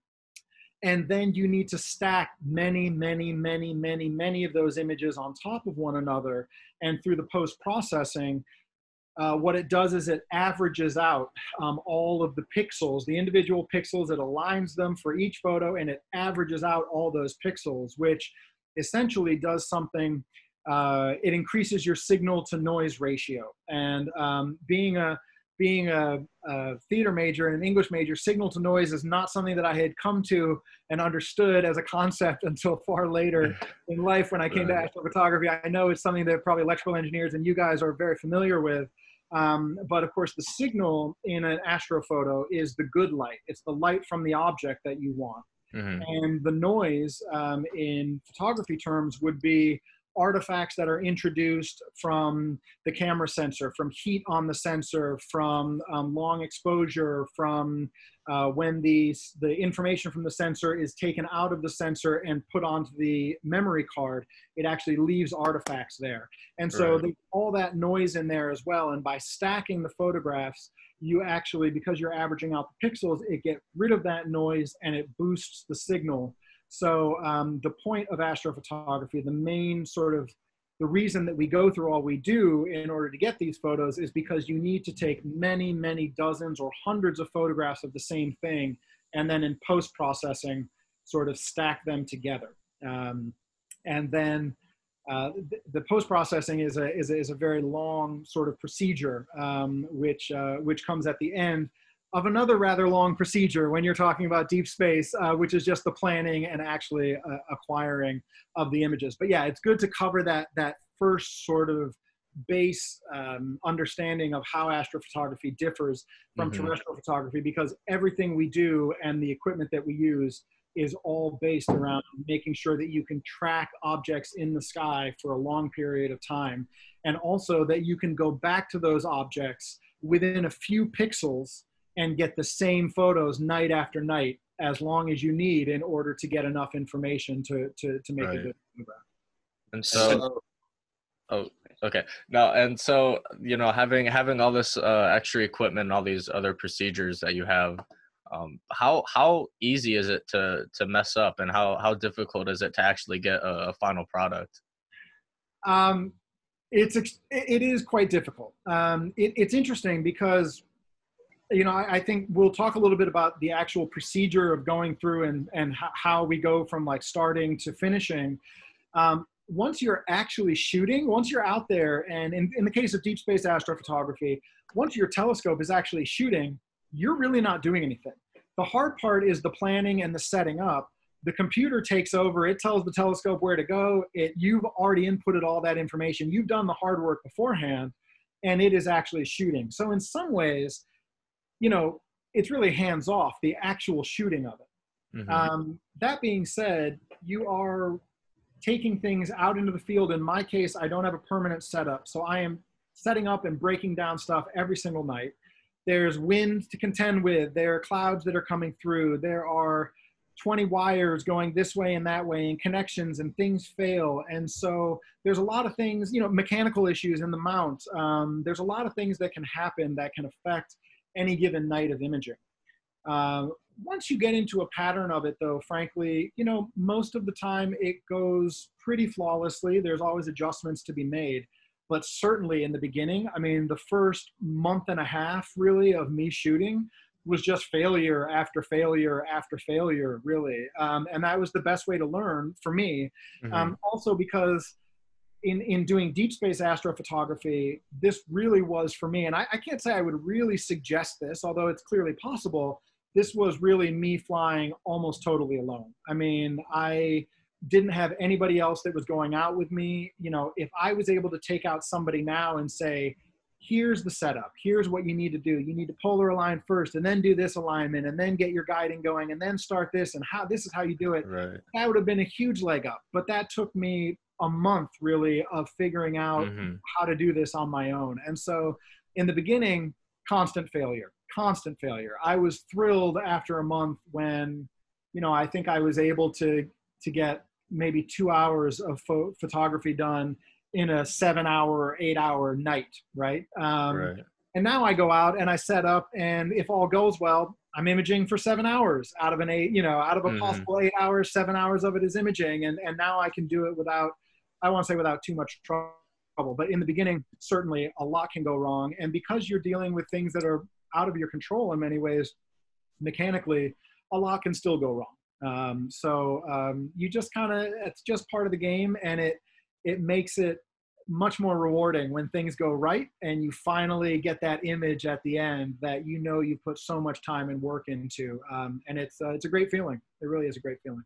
and then you need to stack many, many, many, many, many of those images on top of one another. And through the post-processing, Uh, what it does is it averages out um, all of the pixels, the individual pixels, it aligns them for each photo, and it averages out all those pixels, which essentially does something, uh, it increases your signal to noise ratio. And um, being a being a, a theater major and an English major, signal to noise is not something that I had come to and understood as a concept until far later in life when I came Right. to astrophotography. I know it's something that probably electrical engineers and you guys are very familiar with. Um, but of course, the signal in an astrophoto is the good light. It's the light from the object that you want. Mm-hmm. And the noise um, in photography terms would be artifacts that are introduced from the camera sensor, from heat on the sensor, from um, long exposure, from uh, when the, the information from the sensor is taken out of the sensor and put onto the memory card, it actually leaves artifacts there. And so Right. there's all that noise in there as well. And by stacking the photographs, you actually, because you're averaging out the pixels, it gets rid of that noise and it boosts the signal. So um, the point of astrophotography, the main sort of, the reason that we go through all we do in order to get these photos is because you need to take many, many dozens or hundreds of photographs of the same thing, and then in post-processing, sort of stack them together. Um, and then uh, the, the post-processing is a, is, a, is a very long sort of procedure, um, which, uh, which comes at the end of another rather long procedure when you're talking about deep space, uh, which is just the planning and actually uh, acquiring of the images. But yeah, it's good to cover that, that first sort of base um, understanding of how astrophotography differs from Mm-hmm. terrestrial photography, because everything we do and the equipment that we use is all based around making sure that you can track objects in the sky for a long period of time. And also that you can go back to those objects within a few pixels and get the same photos night after night as long as you need in order to get enough information to, to, to make Right. a good photograph. And so, oh, okay. No, and so, you know, having having all this uh, extra equipment and all these other procedures that you have, Um, how how easy is it to to mess up, and how how difficult is it to actually get a, a final product? Um, it's it is quite difficult. Um, it, it's interesting because, you know, I, I think we'll talk a little bit about the actual procedure of going through and and how we go from like starting to finishing. Um, once you're actually shooting, once you're out there, and in, in the case of deep space astrophotography, once your telescope is actually shooting, you're really not doing anything. The hard part is the planning and the setting up. The computer takes over, it tells the telescope where to go. It, you've already inputted all that information. You've done the hard work beforehand, and it is actually shooting. So in some ways, you know, it's really hands off, the actual shooting of it. Mm-hmm. Um, that being said, you are taking things out into the field. In my case, I don't have a permanent setup. So I am setting up and breaking down stuff every single night. There's wind to contend with. There are clouds that are coming through. There are twenty wires going this way and that way, and connections, and things fail. And so there's a lot of things, you know, mechanical issues in the mount. Um, there's a lot of things that can happen that can affect any given night of imaging. Uh, once you get into a pattern of it, though, frankly, you know, most of the time it goes pretty flawlessly. There's always adjustments to be made. But certainly in the beginning, I mean, the first month and a half really of me shooting was just failure after failure after failure, really. Um, and that was the best way to learn for me. Mm-hmm. Um, also because in, in doing deep space astrophotography, this really was for me, and I, I can't say I would really suggest this, although it's clearly possible. This was really me flying almost totally alone. I mean, I didn't have anybody else that was going out with me. You know, if I was able to take out somebody now and say, here's the setup, here's what you need to do. You need to polar align first, and then do this alignment, and then get your guiding going, and then start this, and how this is how you do it. Right. That would have been a huge leg up. But that took me a month really of figuring out mm-hmm. how to do this on my own. And so in the beginning, constant failure, constant failure. I was thrilled after a month when, you know, I think I was able to, to get maybe two hours of pho- photography done in a seven hour, eight hour night. Right? Um, right. And now I go out and I set up, and if all goes well, I'm imaging for seven hours out of an eight, you know, out of a mm-hmm. possible eight hours, seven hours of it is imaging. And, and now I can do it without, I won't say without too much trouble, but in the beginning, certainly a lot can go wrong. And because you're dealing with things that are out of your control in many ways, mechanically, a lot can still go wrong. Um, so um, you just kind of, it's just part of the game, and it, it makes it much more rewarding when things go right and you finally get that image at the end that you know you put so much time and work into. Um, and it's, uh, it's a great feeling. It really is a great feeling.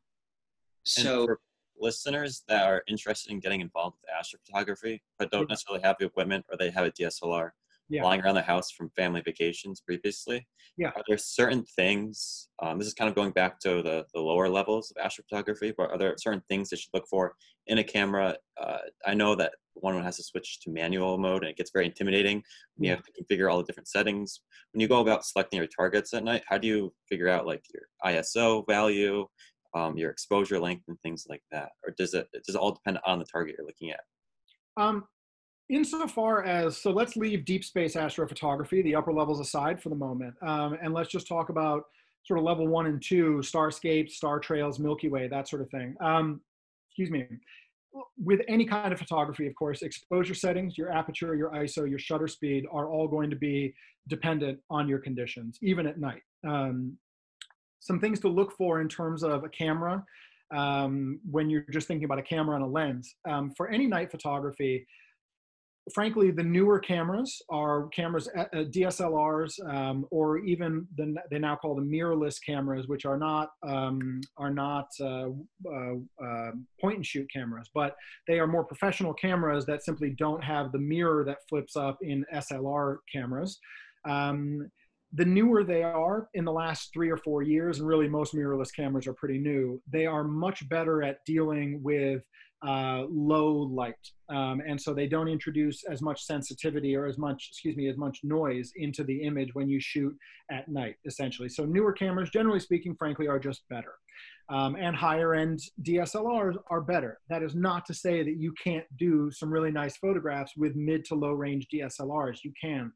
So for listeners that are interested in getting involved with astrophotography, but don't necessarily have the equipment, or they have a D S L R yeah. lying around the house from family vacations previously, yeah. are there certain things, um, this is kind of going back to the, the lower levels of astrophotography, but are there certain things they should look for in a camera? Uh, I know that one has to switch to manual mode, and it gets very intimidating when you have to configure all the different settings. When you go about selecting your targets at night, how do you figure out like your I S O value, um, your exposure length, and things like that? Or does it, does it all depend on the target you're looking at? Um, insofar as, so let's leave deep space astrophotography, the upper levels aside for the moment. Um, and let's just talk about sort of level one and two, starscapes, star trails, Milky Way, that sort of thing. Um, excuse me. With any kind of photography, of course, exposure settings, your aperture, your I S O, your shutter speed are all going to be dependent on your conditions, even at night. Um, some things to look for in terms of a camera, um, when you're just thinking about a camera and a lens. Um, for any night photography, frankly, the newer cameras are cameras, uh, D S L Rs, um, or even the, they now call them mirrorless cameras, which are not um, are not uh, uh, uh, point and shoot cameras, but they are more professional cameras that simply don't have the mirror that flips up in S L R cameras. Um, the newer they are in the last three or four years, and really most mirrorless cameras are pretty new, they are much better at dealing with uh, low light. Um, and so they don't introduce as much sensitivity or as much, excuse me, as much noise into the image when you shoot at night, essentially. So newer cameras, generally speaking, frankly, are just better. Um, and higher end D S L Rs are better. That is not to say that you can't do some really nice photographs with mid to low range D S L Rs. You can.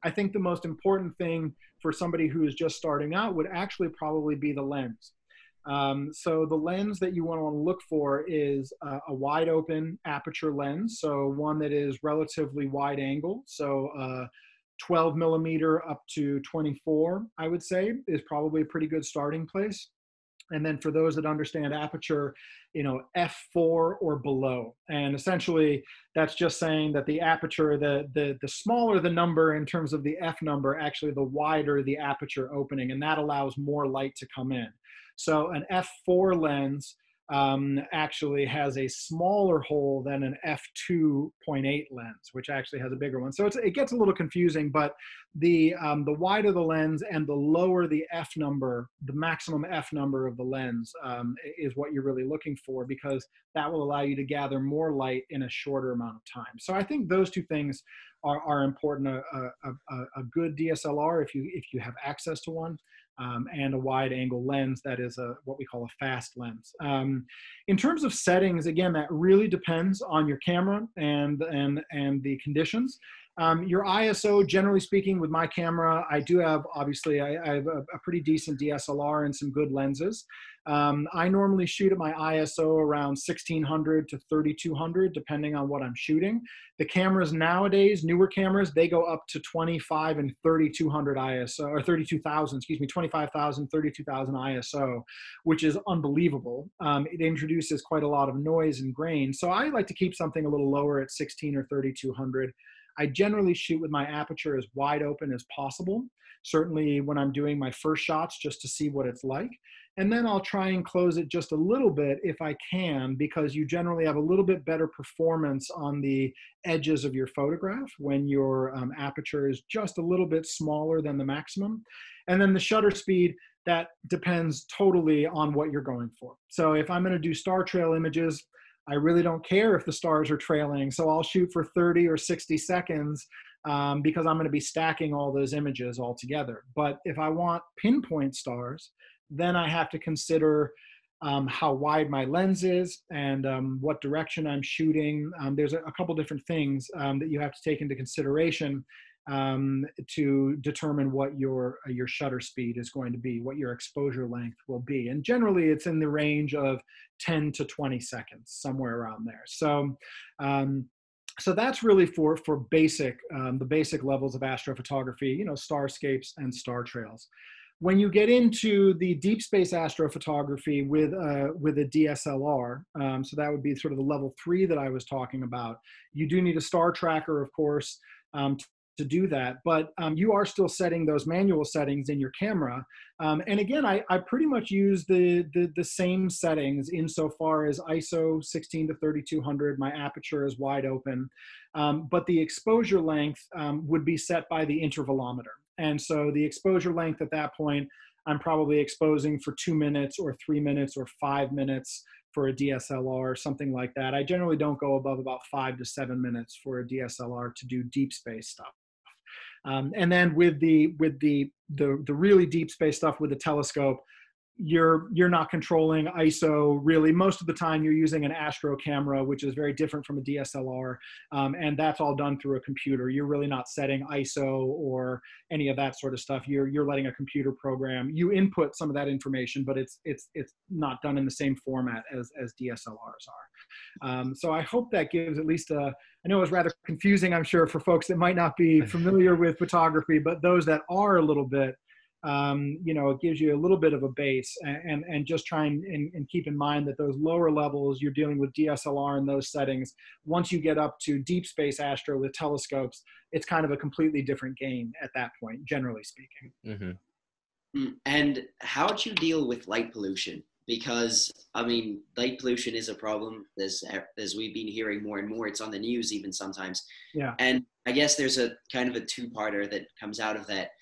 I think the most important thing for somebody who is just starting out would actually probably be the lens. Um, so the lens that you want to look for is a, a wide open aperture lens. So one that is relatively wide angle. So uh, twelve millimeter up to twenty-four, I would say, is probably a pretty good starting place. And then for those that understand aperture, you know, f four or below. And essentially that's just saying that the aperture, the, the, the smaller the number in terms of the f number, actually the wider the aperture opening, and that allows more light to come in. So an f four lens um, actually has a smaller hole than an f two point eight lens, which actually has a bigger one. So it's, it gets a little confusing, but the, um, the wider the lens and the lower the f number, the maximum f number of the lens um, is what you're really looking for, because that will allow you to gather more light in a shorter amount of time. So I think those two things are, are important. A, a, a, a good D S L R, if you, if you have access to one, Um, and a wide angle lens that is a, what we call a fast lens. Um, in terms of settings, again, that really depends on your camera and, and, and the conditions. Um, your I S O, generally speaking, with my camera, I do have, obviously, I, I have a, a pretty decent D S L R and some good lenses. Um, I normally shoot at my I S O around sixteen hundred to thirty-two hundred, depending on what I'm shooting. The cameras nowadays, newer cameras, they go up to twenty-five and thirty-two hundred I S O, or thirty-two thousand, excuse me, twenty-five thousand, thirty-two thousand I S O, which is unbelievable. Um, it introduces quite a lot of noise and grain. So I like to keep something a little lower at sixteen or thirty-two hundred. I generally shoot with my aperture as wide open as possible, certainly when I'm doing my first shots, just to see what it's like. And then I'll try and close it just a little bit if I can, because you generally have a little bit better performance on the edges of your photograph when your um, aperture is just a little bit smaller than the maximum. And then the shutter speed, that depends totally on what you're going for. So if I'm going to do star trail images, I really don't care if the stars are trailing, so I'll shoot for thirty or sixty seconds um, because I'm going to be stacking all those images all together. But if I want pinpoint stars, then I have to consider um, how wide my lens is and um, what direction I'm shooting. Um, there's a, a couple different things um, that you have to take into consideration um, to determine what your, uh, your shutter speed is going to be, what your exposure length will be. And generally it's in the range of ten to twenty seconds, somewhere around there. So, um, so that's really for, for basic, um, the basic levels of astrophotography, you know, starscapes and star trails. When you get into the deep space astrophotography with, uh, with a D S L R, um, so that would be sort of the level three that I was talking about, you do need a star tracker, of course, um, to do that, but um, you are still setting those manual settings in your camera. Um, and again, I, I pretty much use the, the, the same settings insofar as I S O sixteen to thirty-two hundred, my aperture is wide open, um, but the exposure length um, would be set by the intervalometer. And so the exposure length at that point, I'm probably exposing for two minutes or three minutes or five minutes for a D S L R, something like that. I generally don't go above about five to seven minutes for a D S L R to do deep space stuff. Um, and then with the with the, the the really deep space stuff with the telescope, you're you're not controlling I S O really. Most of the time you're using an astro camera, which is very different from a D S L R, um, and that's all done through a computer. You're really not setting I S O or any of that sort of stuff. You're you're letting a computer program. You input some of that information, but it's it's it's not done in the same format as as D S L Rs are. Um, so I hope that gives at least a. I know it was rather confusing, I'm sure, for folks that might not be familiar with photography, but those that are a little bit. Um, you know, it gives you a little bit of a base, and, and, and just try and, and, and keep in mind that those lower levels, you're dealing with D S L R in those settings. Once you get up to deep space astro with telescopes, it's kind of a completely different game at that point, generally speaking. Mm-hmm. And how do you deal with light pollution? Because, I mean, light pollution is a problem, as, as we've been hearing more and more. It's on the news even sometimes. Yeah. And I guess there's a kind of a two-parter that comes out of that.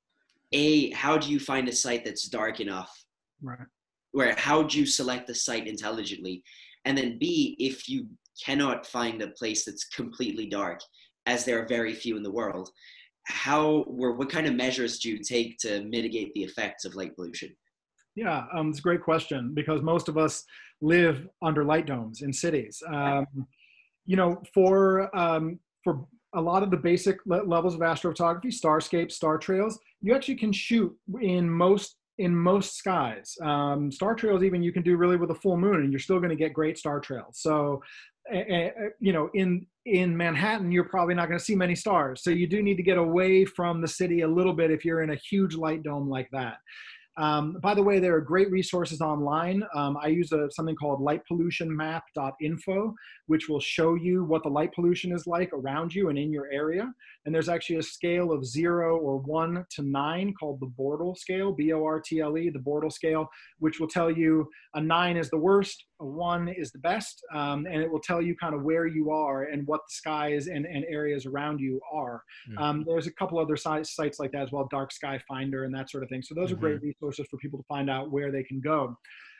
A, how do you find a site that's dark enough? Right. Where, how do you select the site intelligently? And then B, if you cannot find a place that's completely dark, as there are very few in the world, how, or what kind of measures do you take to mitigate the effects of light pollution? Yeah, um, it's a great question, because most of us live under light domes in cities. Um, you know, for, um, for a lot of the basic le- levels of astrophotography, starscapes, star trails, you actually can shoot in most in most skies. Um, star trails even you can do really with a full moon, and you're still going to get great star trails. So, uh, you know, in in Manhattan, you're probably not going to see many stars. So you do need to get away from the city a little bit if you're in a huge light dome like that. Um, by the way, there are great resources online. Um, I use a, something called light pollution map dot info, which will show you what the light pollution is like around you and in your area. And there's actually a scale of zero or one to nine called the Bortle scale, B O R T L E, the Bortle scale, which will tell you a nine is the worst, a one is the best, um, and it will tell you kind of where you are and what the skies and, and areas around you are. Mm-hmm. Um, there's a couple other sites, sites like that as well, Dark Sky Finder and that sort of thing. So those mm-hmm. are great resources for people to find out where they can go.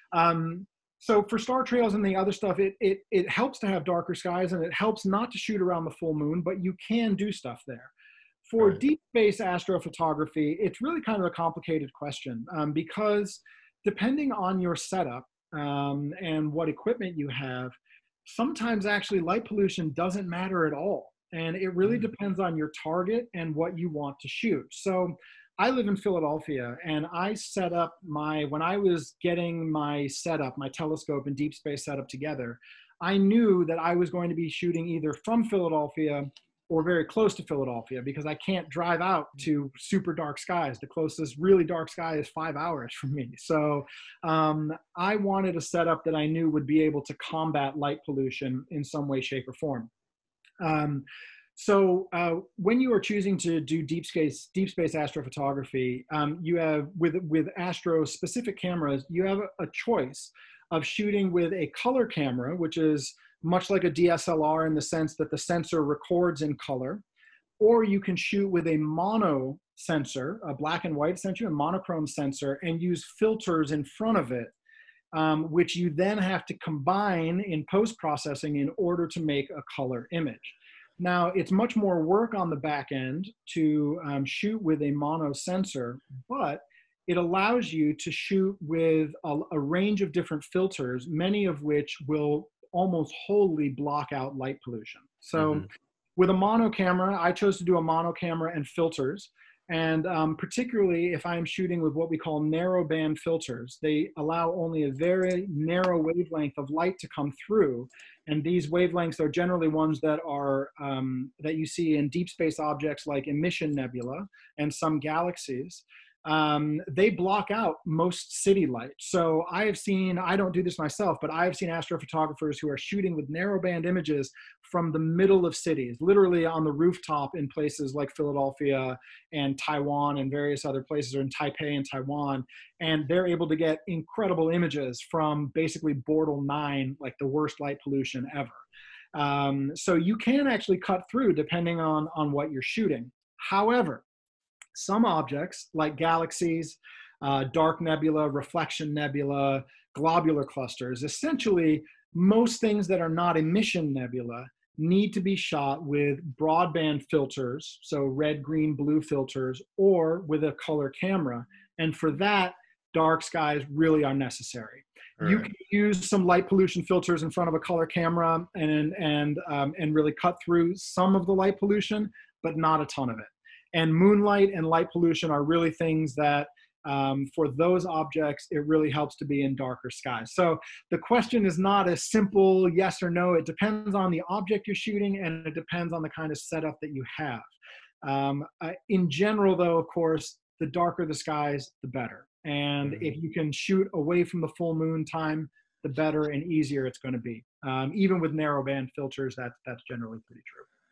Um, so for star trails and the other stuff, it, it, it helps to have darker skies, and it helps not to shoot around the full moon, but you can do stuff there. For right. deep space astrophotography, it's really kind of a complicated question um, because depending on your setup um, and what equipment you have, sometimes actually light pollution doesn't matter at all. And it really mm-hmm. depends on your target and what you want to shoot. So I live in Philadelphia, and I set up my, when I was getting my setup, my telescope and deep space setup together, I knew that I was going to be shooting either from Philadelphia or very close to Philadelphia, because I can't drive out to super dark skies. The closest really dark sky is five hours from me. So um, I wanted a setup that I knew would be able to combat light pollution in some way, shape, or form. Um, So uh, when you are choosing to do deep space, deep space astrophotography, um, you have, with, with astro-specific cameras, you have a, a choice of shooting with a color camera, which is much like a D S L R in the sense that the sensor records in color, or you can shoot with a mono sensor, a black and white sensor, a monochrome sensor, and use filters in front of it, um, which you then have to combine in post-processing in order to make a color image. Now, it's much more work on the back end to um, shoot with a mono sensor, but it allows you to shoot with a, a range of different filters, many of which will almost wholly block out light pollution. So mm-hmm. with a mono camera, I chose to do a mono camera and filters. And um, particularly if I'm shooting with what we call narrow band filters, they allow only a very narrow wavelength of light to come through. And these wavelengths are generally ones that are um, that you see in deep space objects like emission nebula and some galaxies. Um, they block out most city light. So I have seen, I don't do this myself, but I have seen astrophotographers who are shooting with narrowband images from the middle of cities, literally on the rooftop in places like Philadelphia and Taiwan and various other places, or in Taipei and Taiwan. And they're able to get incredible images from basically Bortle nine, like the worst light pollution ever. Um, so you can actually cut through depending on, on what you're shooting. However, some objects like galaxies, uh, dark nebula, reflection nebula, globular clusters, essentially most things that are not emission nebula need to be shot with broadband filters, so red, green, blue filters, or with a color camera. And for that, dark skies really are necessary. Right. You can use some light pollution filters in front of a color camera and, and, um, and really cut through some of the light pollution, but not a ton of it. And moonlight and light pollution are really things that, um, for those objects, it really helps to be in darker skies. So the question is not a simple yes or no. It depends on the object you're shooting, and it depends on the kind of setup that you have. Um, uh, in general, though, of course, the darker the skies, the better. And mm-hmm. if you can shoot away from the full moon time, the better and easier it's going to be. Um, even with narrowband filters, that's, that's generally pretty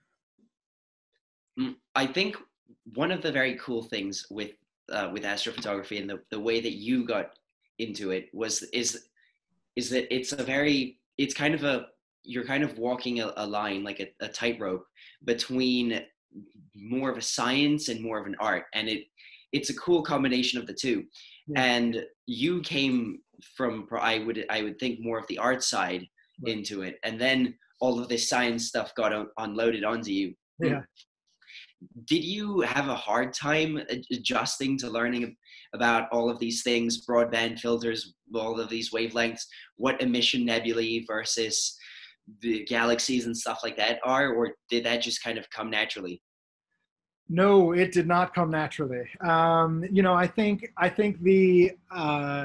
true. I think one of the very cool things with uh, with astrophotography and the, the way that you got into it was is is that it's a very it's kind of a you're kind of walking a, a line, like a, a tightrope between more of a science and more of an art, and it it's a cool combination of the two. Yeah. And you came from, I would I would think, more of the art side right. into it, and then all of this science stuff got un- unloaded onto you. Yeah. Did you have a hard time adjusting to learning about all of these things, broadband filters, all of these wavelengths, what emission nebulae versus the galaxies and stuff like that are, or did that just kind of come naturally? No, it did not come naturally. Um, you know, I think I think the uh,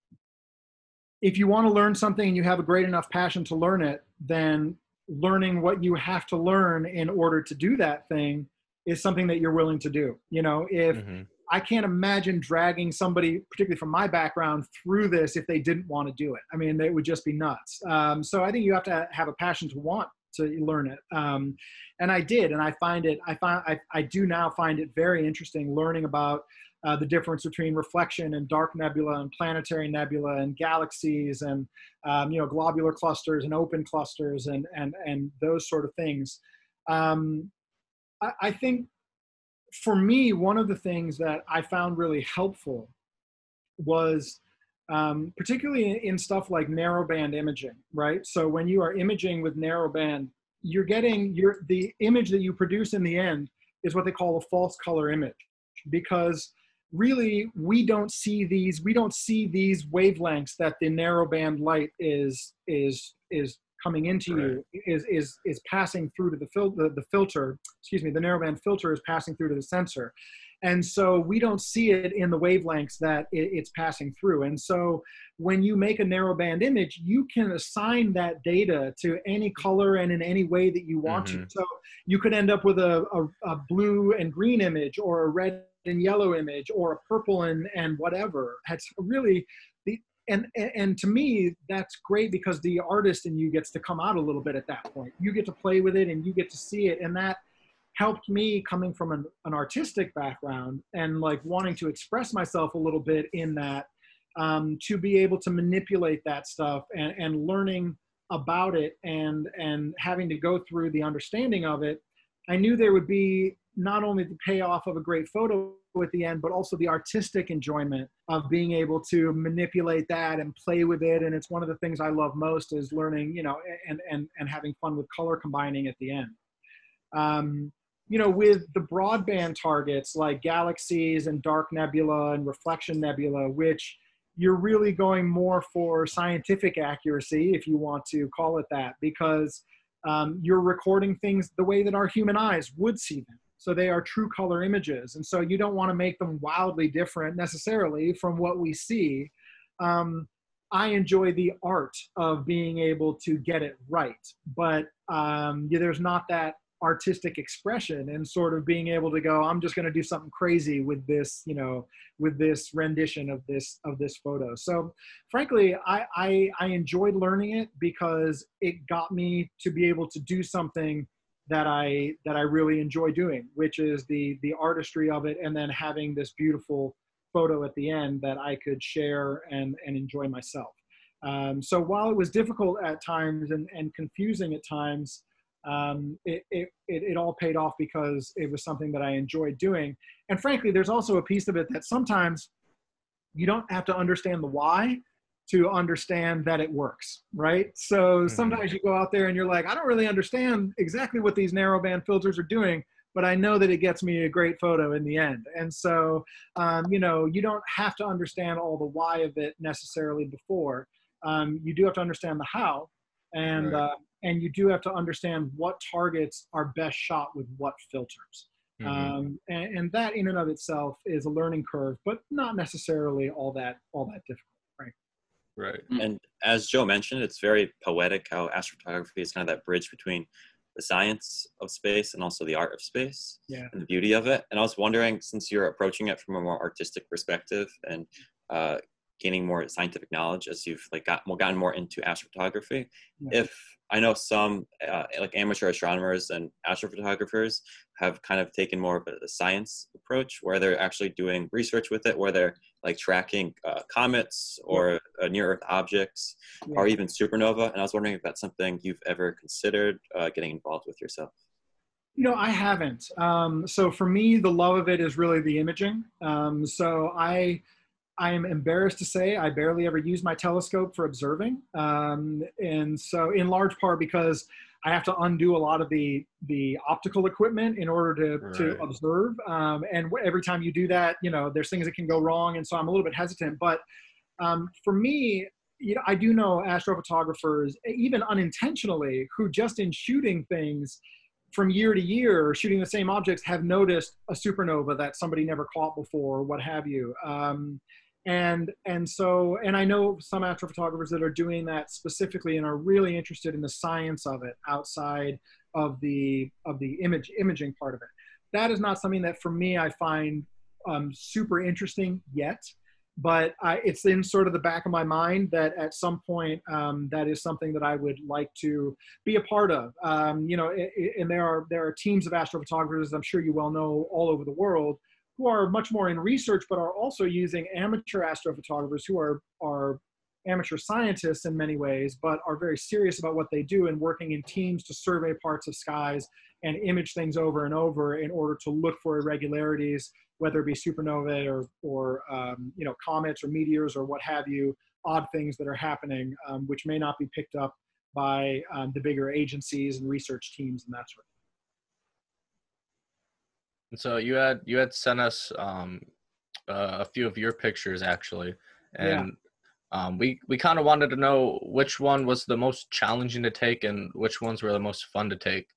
if you want to learn something and you have a great enough passion to learn it, then learning what you have to learn in order to do that thing is something that you're willing to do. You know, if Mm-hmm. I can't imagine dragging somebody, particularly from my background, through this if they didn't want to do it. I mean, it would just be nuts. Um, so I think you have to have a passion to want to learn it. Um, and I did, and I find it, I find, I, I do now find it very interesting learning about uh, the difference between reflection and dark nebula and planetary nebula and galaxies and, um, you know, globular clusters and open clusters and, and, and those sort of things. Um, I, I think for me, one of the things that I found really helpful was um, particularly in, in stuff like narrowband imaging, right? So when you are imaging with narrowband, you're getting your, the image that you produce in the end is what they call a false color image, because really we don't see these, we don't see these wavelengths that the narrowband light is, is, is coming into Right. you, is, is, is passing through to the, fil the, the filter, excuse me, the narrowband filter is passing through to the sensor. And so we don't see it in the wavelengths that it, it's passing through. And so when you make a narrowband image, you can assign that data to any color and in any way that you want Mm-hmm. to. So you could end up with a, a, a blue and green image, or a red and yellow image, or a purple and, and whatever. It's really, the, and, and to me, that's great because the artist in you gets to come out a little bit at that point. You get to play with it and you get to see it. And that helped me, coming from an, an artistic background and like wanting to express myself a little bit in that, um, to be able to manipulate that stuff and, and learning about it and, and having to go through the understanding of it. I knew there would be not only the payoff of a great photo at the end, but also the artistic enjoyment of being able to manipulate that and play with it. And it's one of the things I love most is learning, you know, and, and, and having fun with color combining at the end. Um, you know, with the broadband targets like galaxies and dark nebula and reflection nebula, which you're really going more for scientific accuracy, if you want to call it that, because um, you're recording things the way that our human eyes would see them. So they are true color images. And so you don't want to make them wildly different necessarily from what we see. Um, I enjoy the art of being able to get it right, but um, yeah, there's not that artistic expression and sort of being able to go, I'm just going to do something crazy with this, you know, with this rendition of this, of this photo. So frankly, I, I, I enjoyed learning it because it got me to be able to do something that I, that I really enjoy doing, which is the, the artistry of it. And then having this beautiful photo at the end that I could share and, and enjoy myself. Um, so while it was difficult at times and, and confusing at times, Um, it, it, it, it all paid off because it was something that I enjoyed doing. And frankly, there's also a piece of it that sometimes you don't have to understand the why to understand that it works, right? So mm-hmm. sometimes you go out there and you're like, I don't really understand exactly what these narrowband filters are doing, but I know that it gets me a great photo in the end. And so, um, you know, you don't have to understand all the why of it necessarily before. Um, you do have to understand the how. And, right. uh, and you do have to understand what targets are best shot with what filters. Mm-hmm. um, and, and that in and of itself is a learning curve, but not necessarily all that, all that difficult, right? Right. And as Joe mentioned, it's very poetic how astrophotography is kind of that bridge between the science of space and also the art of space, yeah. and the beauty of it. And I was wondering, since you're approaching it from a more artistic perspective and uh, gaining more scientific knowledge as you've like got more gotten more into astrophotography, yeah. if I know some uh, like amateur astronomers and astrophotographers have kind of taken more of a, a science approach where they're actually doing research with it, where they're like tracking uh, comets or yeah. uh, near Earth objects, yeah. or even supernova. And I was wondering if that's something you've ever considered uh, getting involved with yourself. You know, I haven't. Um, so for me, the love of it is really the imaging. Um, so I, I am embarrassed to say I barely ever use my telescope for observing. Um, and so in large part because I have to undo a lot of the, the optical equipment in order to, right. to observe. Um, and every time you do that, you know, there's things that can go wrong. And so I'm a little bit hesitant. But um, for me, you know, I do know astrophotographers, even unintentionally, who just in shooting things from year to year, shooting the same objects, have noticed a supernova that somebody never caught before, or what have you. Um, and and so, and I know some astrophotographers that are doing that specifically and are really interested in the science of it outside of the of the image imaging part of it. That is not something that for me I find um, super interesting yet. But I, it's in sort of the back of my mind that at some point um, that is something that I would like to be a part of. Um, you know, it, it, and there are there are teams of astrophotographers, I'm sure you well know, all over the world, who are much more in research, but are also using amateur astrophotographers who are are amateur scientists in many ways, but are very serious about what they do and working in teams to survey parts of skies and image things over and over in order to look for irregularities, whether it be supernovae or, or um, you know, comets or meteors or what have you, odd things that are happening, um, which may not be picked up by um, the bigger agencies and research teams and that sort of thing. And so you had you had sent us um, uh, a few of your pictures actually, and Yeah. um, we we kind of wanted to know which one was the most challenging to take and which ones were the most fun to take.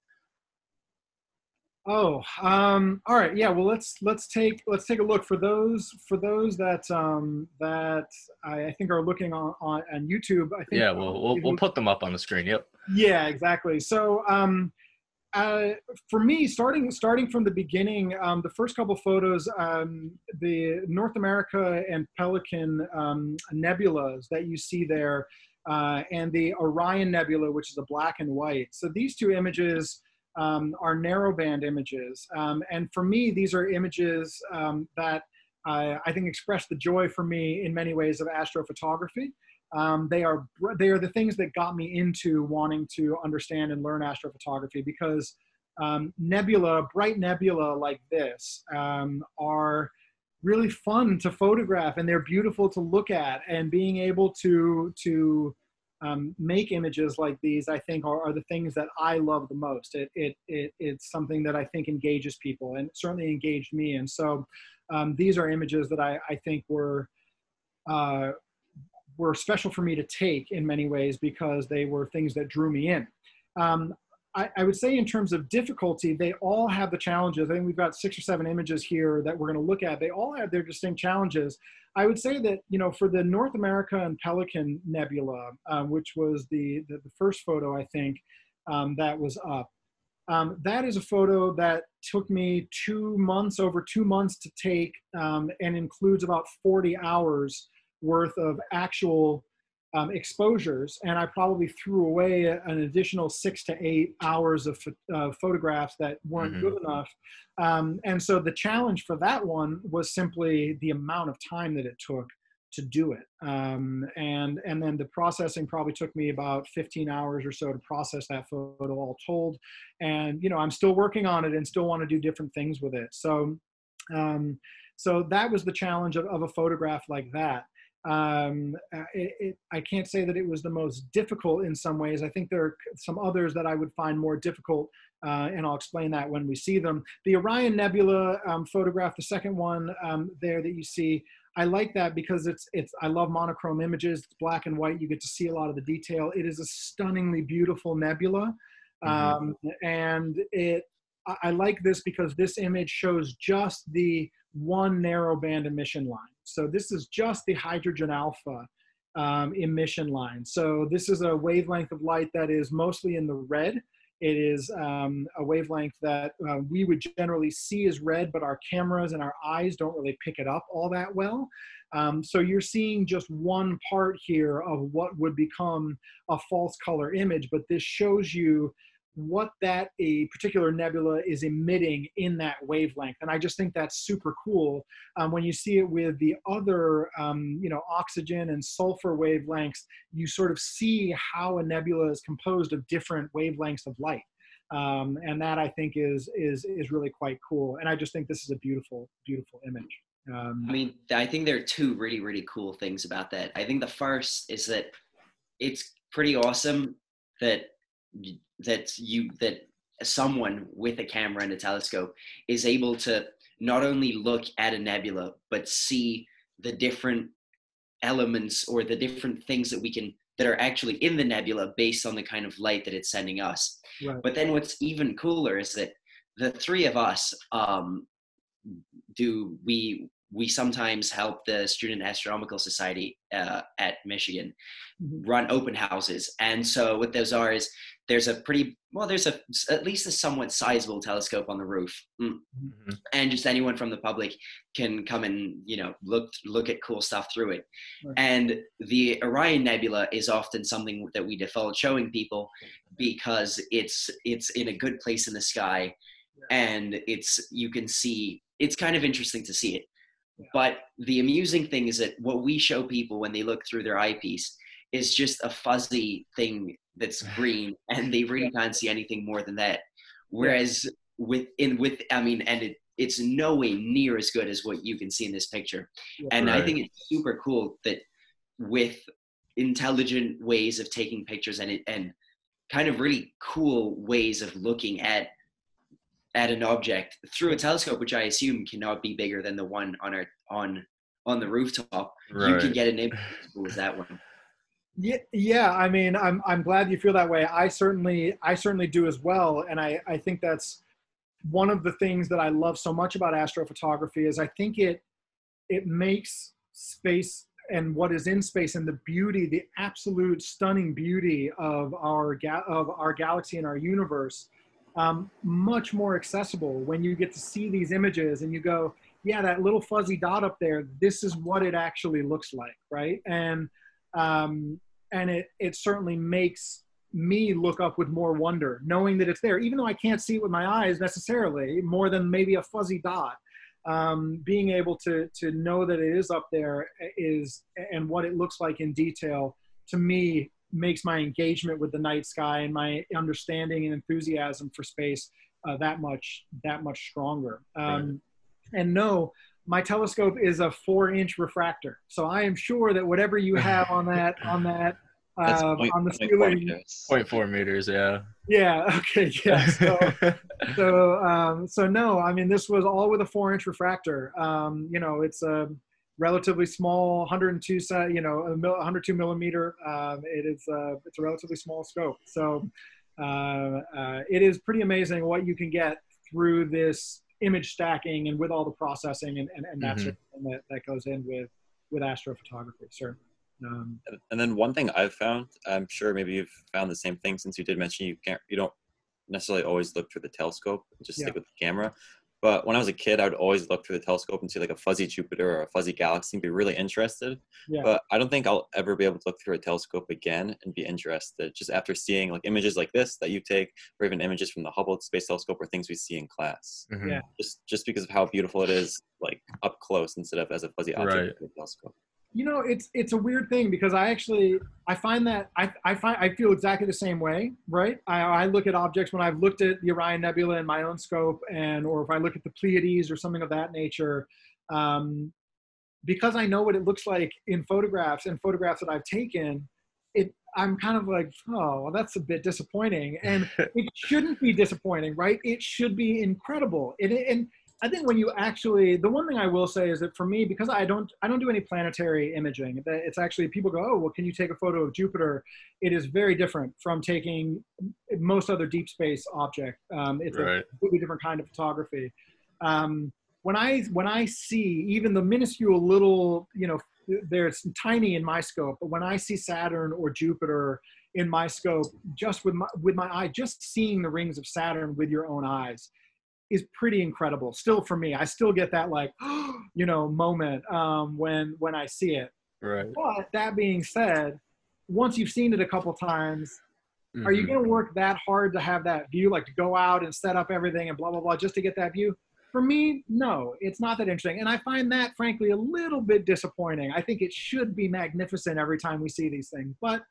Oh, um, all right. Yeah. Well, let's let's take let's take a look for those for those that um, that I, I think are looking on, on on YouTube. I think. Yeah, we'll we'll, we'll put them up on the screen. Yep. Yeah, exactly. So um, uh, for me, starting starting from the beginning, um, the first couple photos, um, the North America and Pelican um, nebulas that you see there, uh, and the Orion Nebula, which is a black and white. So these two images um, are narrowband images, um, and for me, these are images um, that uh, I think express the joy for me in many ways of astrophotography. Um, they are they are the things that got me into wanting to understand and learn astrophotography, because um, nebula, bright nebula like this, um, are really fun to photograph, and they're beautiful to look at. And being able to to um, make images like these, I think, are, are the things that I love the most. It, it it it's something that I think engages people, and it certainly engaged me. And so um, these are images that I I think were. Uh, were special for me to take in many ways, because they were things that drew me in. Um, I, I would say in terms of difficulty, they all have the challenges. I think we've got six or seven images here that we're going to look at. They all have their distinct challenges. I would say that, you know, for the North America and Pelican Nebula, um, which was the, the, the first photo, I think, um, that was up, um, that is a photo that took me two months, over two months to take, um, and includes about forty hours worth of actual um, exposures, and I probably threw away an additional six to eight hours of uh, photographs that weren't mm-hmm. good enough. Um, and so the challenge for that one was simply the amount of time that it took to do it. Um, and, and then the processing probably took me about fifteen hours or so to process that photo all told. And, you know, I'm still working on it and still want to do different things with it. So, um, so that was the challenge of, of a photograph like that. Um, it, it, I can't say that it was the most difficult in some ways. I think there are some others that I would find more difficult, uh, and I'll explain that when we see them. The Orion Nebula um, photograph, the second one um, there that you see, I like that because it's, it's, I love monochrome images. It's black and white. You get to see a lot of the detail. It is a stunningly beautiful nebula. Mm-hmm. um, and it, I, I like this because this image shows just the one narrowband emission line. So this is just the hydrogen alpha um, emission line. So this is a wavelength of light that is mostly in the red. It is um, a wavelength that uh, we would generally see as red, but our cameras and our eyes don't really pick it up all that well. Um, so you're seeing just one part here of what would become a false color image, but this shows you what that a particular nebula is emitting in that wavelength. And I just think that's super cool. Um, when you see it with the other, um, you know, oxygen and sulfur wavelengths, you sort of see how a nebula is composed of different wavelengths of light. Um, and that I think is, is, is really quite cool. And I just think this is a beautiful, beautiful image. Um, I mean, I think there are two really, really cool things about that. I think the first is that it's pretty awesome that that you that someone with a camera and a telescope is able to not only look at a nebula but see the different elements or the different things that we can that are actually in the nebula based on the kind of light that it's sending us. Right. But then what's even cooler is that the three of us um, do we we sometimes help the Student Astronomical Society uh, at Michigan Mhm. run open houses. And so what those are is there's a pretty, well, there's a at least a somewhat sizable telescope on the roof. Mm. Mhm. And just anyone from the public can come and, you know, look look at cool stuff through it. Right. And the Orion Nebula is often something that we default showing people because it's it's in a good place in the sky, and it's you can see it's kind of interesting to see it. Yeah. But the amusing thing is that what we show people when they look through their eyepiece is just a fuzzy thing that's green, and they really can't see anything more than that. Whereas with in with I mean, and it, it's no way near as good as what you can see in this picture. Yeah. And I Right. think it's super cool that with intelligent ways of taking pictures and it, and kind of really cool ways of looking at at an object through a telescope, which I assume cannot be bigger than the one on our on on the rooftop, you can Right. get an image as cool as that one. Yeah, yeah. I mean, I'm I'm glad you feel that way. I certainly I certainly do as well, and I I think that's one of the things that I love so much about astrophotography is I think it it makes space and what is in space and the beauty, the absolute stunning beauty of our ga- of our galaxy and our universe, um, much more accessible when you get to see these images and you go, yeah, that little fuzzy dot up there, this is what it actually looks like, right? And um, and it it certainly makes me look up with more wonder, knowing that it's there, even though I can't see it with my eyes necessarily, more than maybe a fuzzy dot. Um, being able to to know that it is up there is and what it looks like in detail, to me, makes my engagement with the night sky and my understanding and enthusiasm for space uh, that much that much stronger. Um, Right. And no, my telescope is a four-inch refractor, so I am sure that whatever you have on that on that That's uh, point, on the point ceiling, pointers. Point four meters, yeah. yeah, okay, yeah. So, so, um, so no, I mean, this was all with a four-inch refractor. Um, you know, it's a relatively small, one hundred two, ce- you know, a mil- one hundred two millimeter. Um, it is, uh, it's a relatively small scope. So, uh, uh, it is pretty amazing what you can get through this image stacking and with all the processing and and, and that Mhm. sort of thing that, that goes in with with astrophotography. Sure. Um, And- And then one thing I've found, I'm sure maybe you've found the same thing since you did mention you can't, you don't necessarily always look through the telescope, just Yeah. stick with the camera. But when I was a kid, I would always look through the telescope and see like a fuzzy Jupiter or a fuzzy galaxy and be really interested. yeah. But I don't think I'll ever be able to look through a telescope again and be interested just after seeing like images like this that you take, or even images from the Hubble Space Telescope or things we see in class. Mhm. Yeah. Just just because of how beautiful it is, like up close instead of as a fuzzy object Right. through a telescope. You know, it's it's a weird thing because I actually I find that I I find I feel exactly the same way, right? I, I look at objects when I've looked at the Orion Nebula in my own scope, and or if I look at the Pleiades or something of that nature, um, because I know what it looks like in photographs and photographs that I've taken. It I'm kind of like, oh, well, that's a bit disappointing, and it shouldn't be disappointing, right? It should be incredible. It, and I think when you actually, the one thing I will say is that for me, because I don't, I don't do any planetary imaging. It's actually, people go, oh, well, can you take a photo of Jupiter? It is very different from taking most other deep space object. Um, it's Right. a completely different kind of photography. Um, when I when I see even the minuscule little, you know, there's tiny in my scope, but when I see Saturn or Jupiter in my scope, just with my with my eye, just seeing the rings of Saturn with your own eyes is pretty incredible. Still for me, I still get that like, you know, moment um, when when I see it. Right. But that being said, once you've seen it a couple times, are you Mhm. going to work that hard to have that view, like to go out and set up everything and blah, blah, blah, just to get that view? For me, no, it's not that interesting. And I find that, frankly, a little bit disappointing. I think it should be magnificent every time we see these things. But,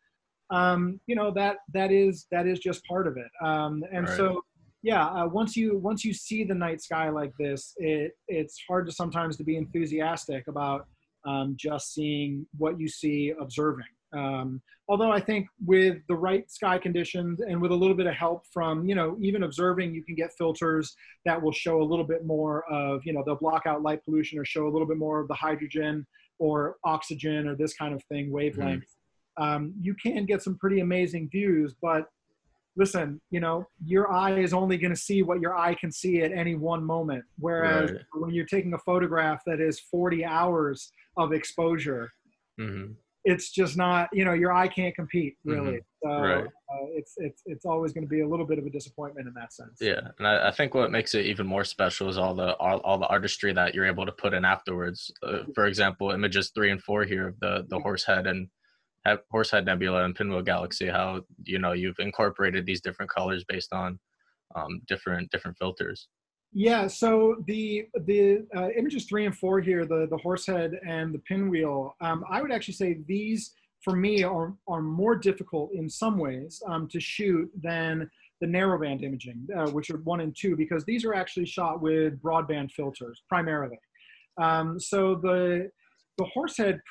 um, you know, that that is that is just part of it. Um, and Right. so, yeah, uh, once you once you see the night sky like this, it it's hard to sometimes to be enthusiastic about um, just seeing what you see observing. Um, although I think with the right sky conditions and with a little bit of help from, you know, even observing, you can get filters that will show a little bit more of, you know, they'll block out light pollution or show a little bit more of the hydrogen or oxygen or this kind of thing, wavelength. Mm-hmm. Um, you can get some pretty amazing views, but listen, you know, your eye is only going to see what your eye can see at any one moment. Whereas right. when you're taking a photograph that is forty hours of exposure, mm-hmm. it's just not, you know, your eye can't compete really. Mm-hmm. So right. uh, it's, it's, it's always going to be a little bit of a disappointment in that sense. Yeah. And I, I think what makes it even more special is all the, all, all the artistry that you're able to put in afterwards. Uh, for example, images three and four here of the, the yeah. Horsehead and Horsehead Nebula and Pinwheel Galaxy, how, you know, you've incorporated these different colors based on um, different different filters. Yeah, so the the uh, images three and four here, the, the Horsehead and the Pinwheel, um, I would actually say these, for me, are, are more difficult in some ways um, to shoot than the narrowband imaging, uh, which are one and two, because these are actually shot with broadband filters, primarily. Um, so the The Horsehead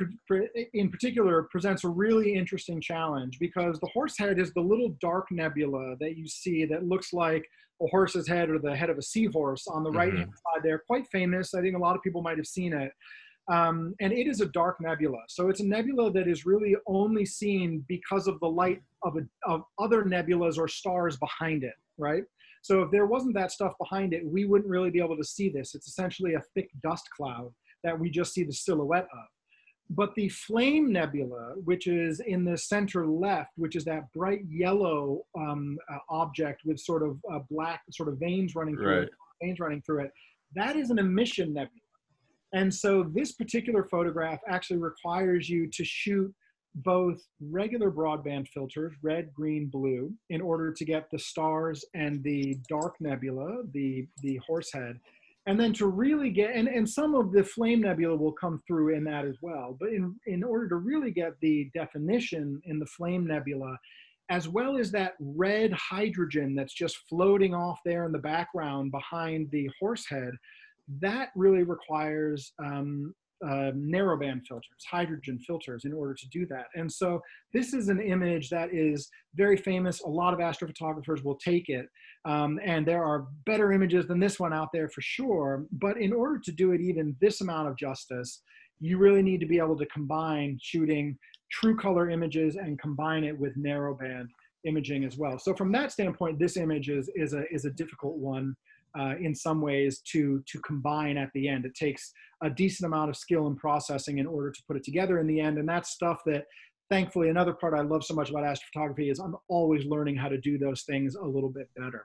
in particular presents a really interesting challenge because the Horsehead is the little dark nebula that you see that looks like a horse's head or the head of a seahorse on the mm-hmm. right-hand side there. Quite famous. I think a lot of people might have seen it. Um, and it is a dark nebula. So it's a nebula that is really only seen because of the light of, a, of other nebulas or stars behind it, right? So if there wasn't that stuff behind it, we wouldn't really be able to see this. It's essentially a thick dust cloud that we just see the silhouette of. But the Flame Nebula, which is in the center left, which is that bright yellow um, uh, object with sort of uh, black sort of veins running through right. it, veins running through it, that is an emission nebula. And so this particular photograph actually requires you to shoot both regular broadband filters, red, green, blue, in order to get the stars and the dark nebula, the, the Horsehead. And then to really get, and, and some of the Flame Nebula will come through in that as well. But in, in order to really get the definition in the Flame Nebula, as well as that red hydrogen that's just floating off there in the background behind the Horsehead, that really requires um, uh, narrowband filters, hydrogen filters in order to do that. And so this is an image that is very famous. A lot of astrophotographers will take it. Um, and there are better images than this one out there for sure. But in order to do it even this amount of justice, you really need to be able to combine shooting true color images and combine it with narrowband imaging as well. So from that standpoint, this image is, is, a, is a difficult one uh, in some ways to, to combine at the end. It takes a decent amount of skill and processing in order to put it together in the end. And that's stuff that, thankfully, another part I love so much about astrophotography is I'm always learning how to do those things a little bit better.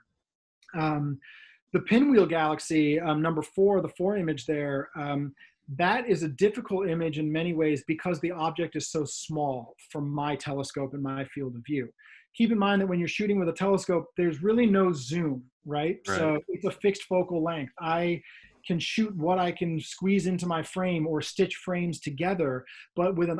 Um, the Pinwheel Galaxy, um, number four, the four image there, um, that is a difficult image in many ways because the object is so small from my telescope and my field of view. Keep in mind that when you're shooting with a telescope, there's really no zoom, right? right? So it's a fixed focal length. I can shoot what I can squeeze into my frame or stitch frames together, but with an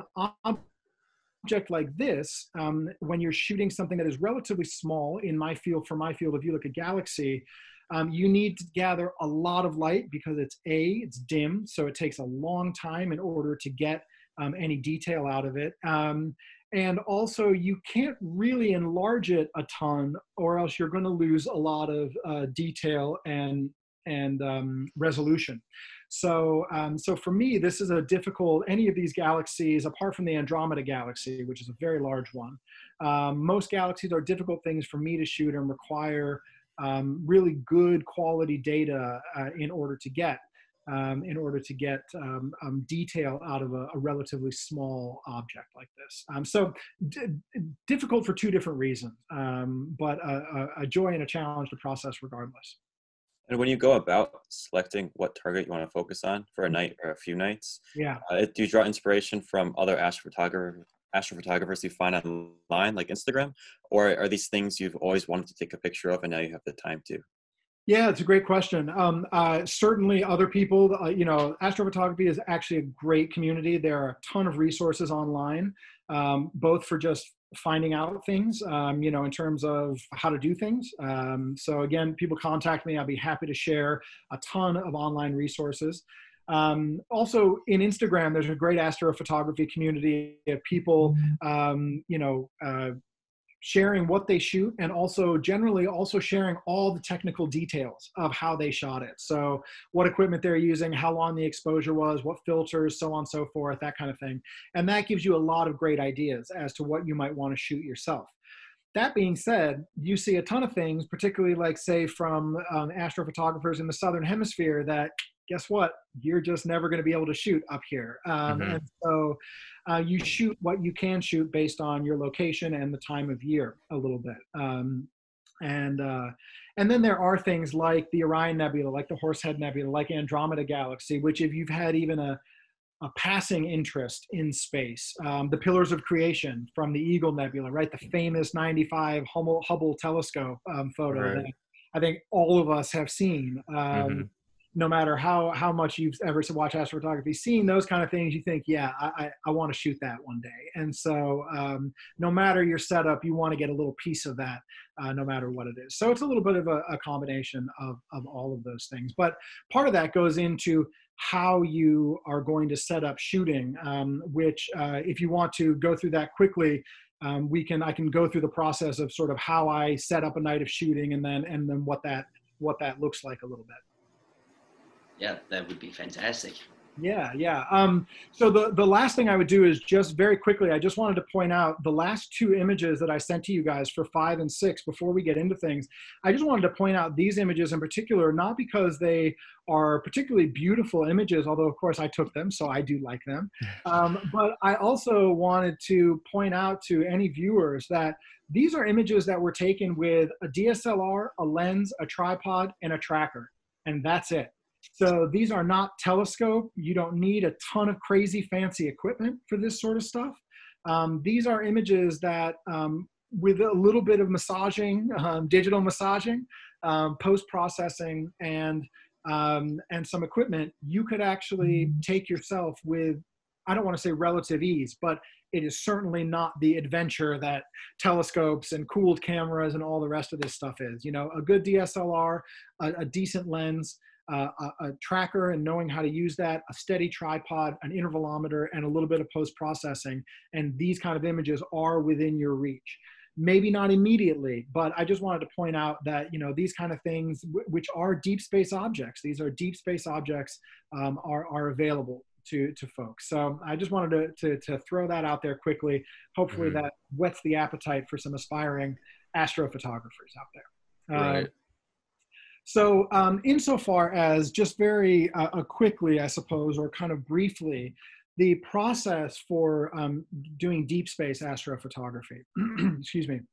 object like this, um, when you're shooting something that is relatively small in my field, for my field of view, like a galaxy, um, you need to gather a lot of light because it's A, it's dim, so it takes a long time in order to get um, any detail out of it. Um, and also you can't really enlarge it a ton or else you're gonna lose a lot of uh, detail and, and um, resolution. So, um, so for me, this is a difficult, any of these galaxies, apart from the Andromeda Galaxy, which is a very large one, um, most galaxies are difficult things for me to shoot and require um, really good quality data uh, in order to get, um, in order to get um, um, detail out of a, a relatively small object like this. Um, so difficult for two different reasons, um, but a, a joy and a challenge to process regardless. And when you go about selecting what target you want to focus on for a night or a few nights, yeah, uh, do you draw inspiration from other astrophotographers, astrophotographers you find online, like Instagram, or are these things you've always wanted to take a picture of and now you have the time to? Yeah, it's a great question. Um, uh, certainly other people, uh, you know, astrophotography is actually a great community. There are a ton of resources online, um, both for just finding out things, um, you know, in terms of how to do things. Um, so again, people contact me. I'll be happy to share a ton of online resources. Um, also in Instagram, there's a great astrophotography community of people, um, you know, uh, sharing what they shoot, and also generally also sharing all the technical details of how they shot it. So what equipment they're using, how long the exposure was, what filters, so on and so forth, that kind of thing. And that gives you a lot of great ideas as to what you might want to shoot yourself. That being said, you see a ton of things, particularly like say from um, astrophotographers in the Southern Hemisphere, that guess what? You're just never going to be able to shoot up here. Um, Mm-hmm. and so uh, you shoot what you can shoot based on your location and the time of year a little bit. Um, and, uh, and then there are things like the Orion Nebula, like the Horsehead Nebula, like Andromeda Galaxy, which if you've had even a, a passing interest in space, um, the Pillars of Creation from the Eagle Nebula, right? The famous ninety-five Hubble, Hubble telescope um, photo Right. that I think all of us have seen. Um, Mm-hmm. No matter how, how much you've ever watched astrophotography, seeing those kind of things, you think, yeah, I, I, I want to shoot that one day. And so um, no matter your setup, you want to get a little piece of that, uh, no matter what it is. So it's a little bit of a, a combination of, of all of those things. But part of that goes into how you are going to set up shooting, um, which uh, if you want to go through that quickly, um, we can, I can go through the process of sort of how I set up a night of shooting, and then, and then what that, what that looks like a little bit. Yeah, that would be fantastic. Yeah, yeah. Um, so the, the last thing I would do is just very quickly, I just wanted to point out the last two images that I sent to you guys for five and six before we get into things. I just wanted to point out these images in particular, not because they are particularly beautiful images, although of course I took them, so I do like them. Um, but I also wanted to point out to any viewers that these are images that were taken with a D S L R, a lens, a tripod, and a tracker, and that's it. So these are not telescope. You don't need a ton of crazy fancy equipment for this sort of stuff. Um, these are images that um, with a little bit of massaging, um, digital massaging, um, post-processing, and, um, and some equipment, you could actually take yourself with, I don't want to say relative ease, but it is certainly not the adventure that telescopes and cooled cameras and all the rest of this stuff is. You know, a good D S L R, a, a decent lens, Uh, a, a tracker and knowing how to use that, a steady tripod, an intervalometer, and a little bit of post-processing. And these kind of images are within your reach. Maybe not immediately, but I just wanted to point out that, you know, these kind of things, w which are deep space objects, these are deep space objects, um, are, are available to, to folks. So I just wanted to, to, to throw that out there quickly. Hopefully Mm-hmm. that whets the appetite for some aspiring astrophotographers out there. Right. Um, So um, insofar as just very uh, uh, quickly, I suppose, or kind of briefly, the process for um, doing deep space astrophotography, excuse me,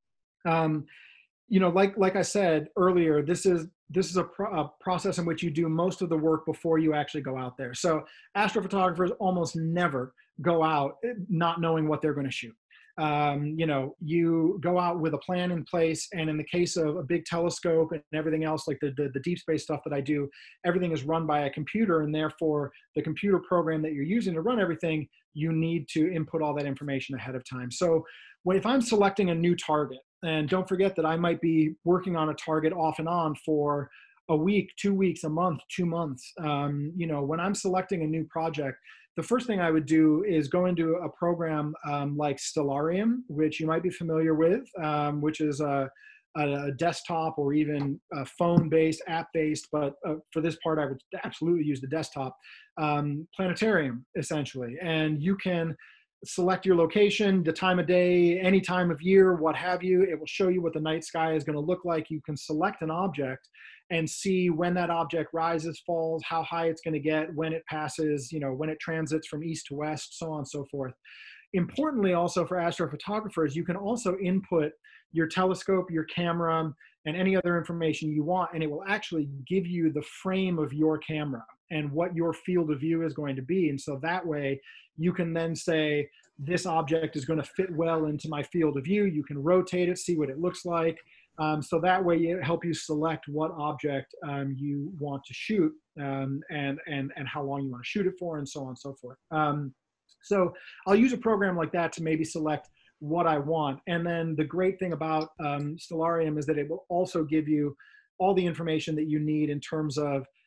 um, you know, like, like I said earlier, this is, this is a, pro a process in which you do most of the work before you actually go out there. So astrophotographers almost never go out not knowing what they're going to shoot. Um, you know, you go out with a plan in place, and in the case of a big telescope and everything else, like the, the, the deep space stuff that I do, everything is run by a computer, and therefore the computer program that you're using to run everything, you need to input all that information ahead of time. So when, if I'm selecting a new target, and don't forget that I might be working on a target off and on for a week, two weeks, a month, two months, um, you know, when I'm selecting a new project, the first thing I would do is go into a program um, like Stellarium, which you might be familiar with, um, which is a, a desktop or even a phone-based, app-based, but uh, for this part, I would absolutely use the desktop, um, planetarium, essentially. And you can select your location, the time of day, any time of year, what have you. It will show you what the night sky is going to look like. You can select an object and see when that object rises, falls, how high it's going to get, when it passes, you know, when it transits from east to west, so on and so forth. Importantly, also for astrophotographers, you can also input your telescope, your camera, and any other information you want, and it will actually give you the frame of your camera and what your field of view is going to be. And so that way you can then say, this object is going to fit well into my field of view. You can rotate it, see what it looks like. Um, so that way it help you select what object um, you want to shoot, um, and, and, and how long you want to shoot it for, and so on and so forth. Um, so I'll use a program like that to maybe select what I want. And then the great thing about um, Stellarium is that it will also give you all the information that you need in terms of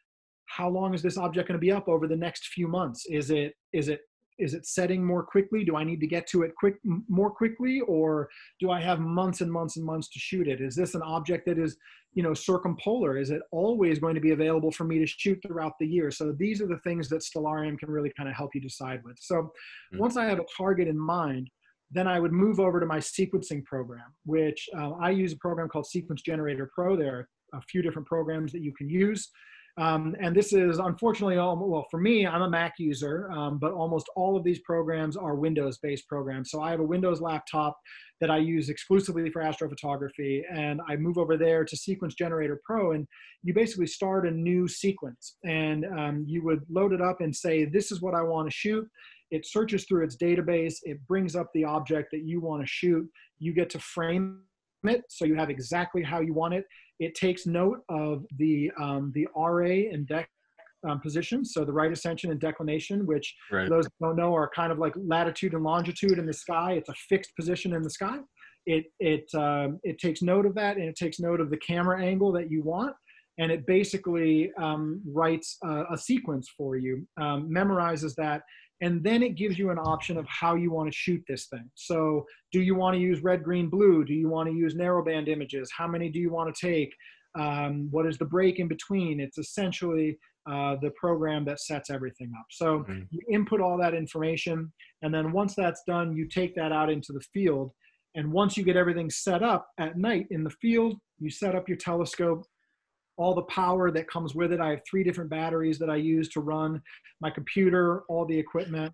how long is this object going to be up over the next few months? Is it, is it, is it setting more quickly? Do I need to get to it quick, more quickly, or do I have months and months and months to shoot it? Is this an object that is, you know, circumpolar? Is it always going to be available for me to shoot throughout the year? So these are the things that Stellarium can really kind of help you decide with. So mm-hmm. once I have a target in mind, then I would move over to my sequencing program, which uh, I use a program called Sequence Generator Pro. There are a few different programs that you can use. Um, and this is unfortunately, all, well, for me, I'm a Mac user, um, but almost all of these programs are Windows-based programs. So I have a Windows laptop that I use exclusively for astrophotography, and I move over there to Sequence Generator Pro, and you basically start a new sequence. And um, you would load it up and say, this is what I want to shoot. It searches through its database. It brings up the object that you want to shoot. You get to frame it, so you have exactly how you want it. It takes note of the, um, the R A and dec um, positions, so the right ascension and declination, which right. for those who don't know are kind of like latitude and longitude in the sky. It's a fixed position in the sky. It, it, um, it takes note of that, and it takes note of the camera angle that you want, and it basically um, writes a, a sequence for you, um, memorizes that, and then it gives you an option of how you want to shoot this thing. So do you want to use red, green, blue? Do you want to use narrowband images? How many do you want to take? Um, what is the break in between? It's essentially uh, the program that sets everything up. So mm-hmm. you input all that information, and then once that's done, you take that out into the field. And once you get everything set up at night in the field, you set up your telescope, all the power that comes with it. I have three different batteries that I use to run my computer, all the equipment.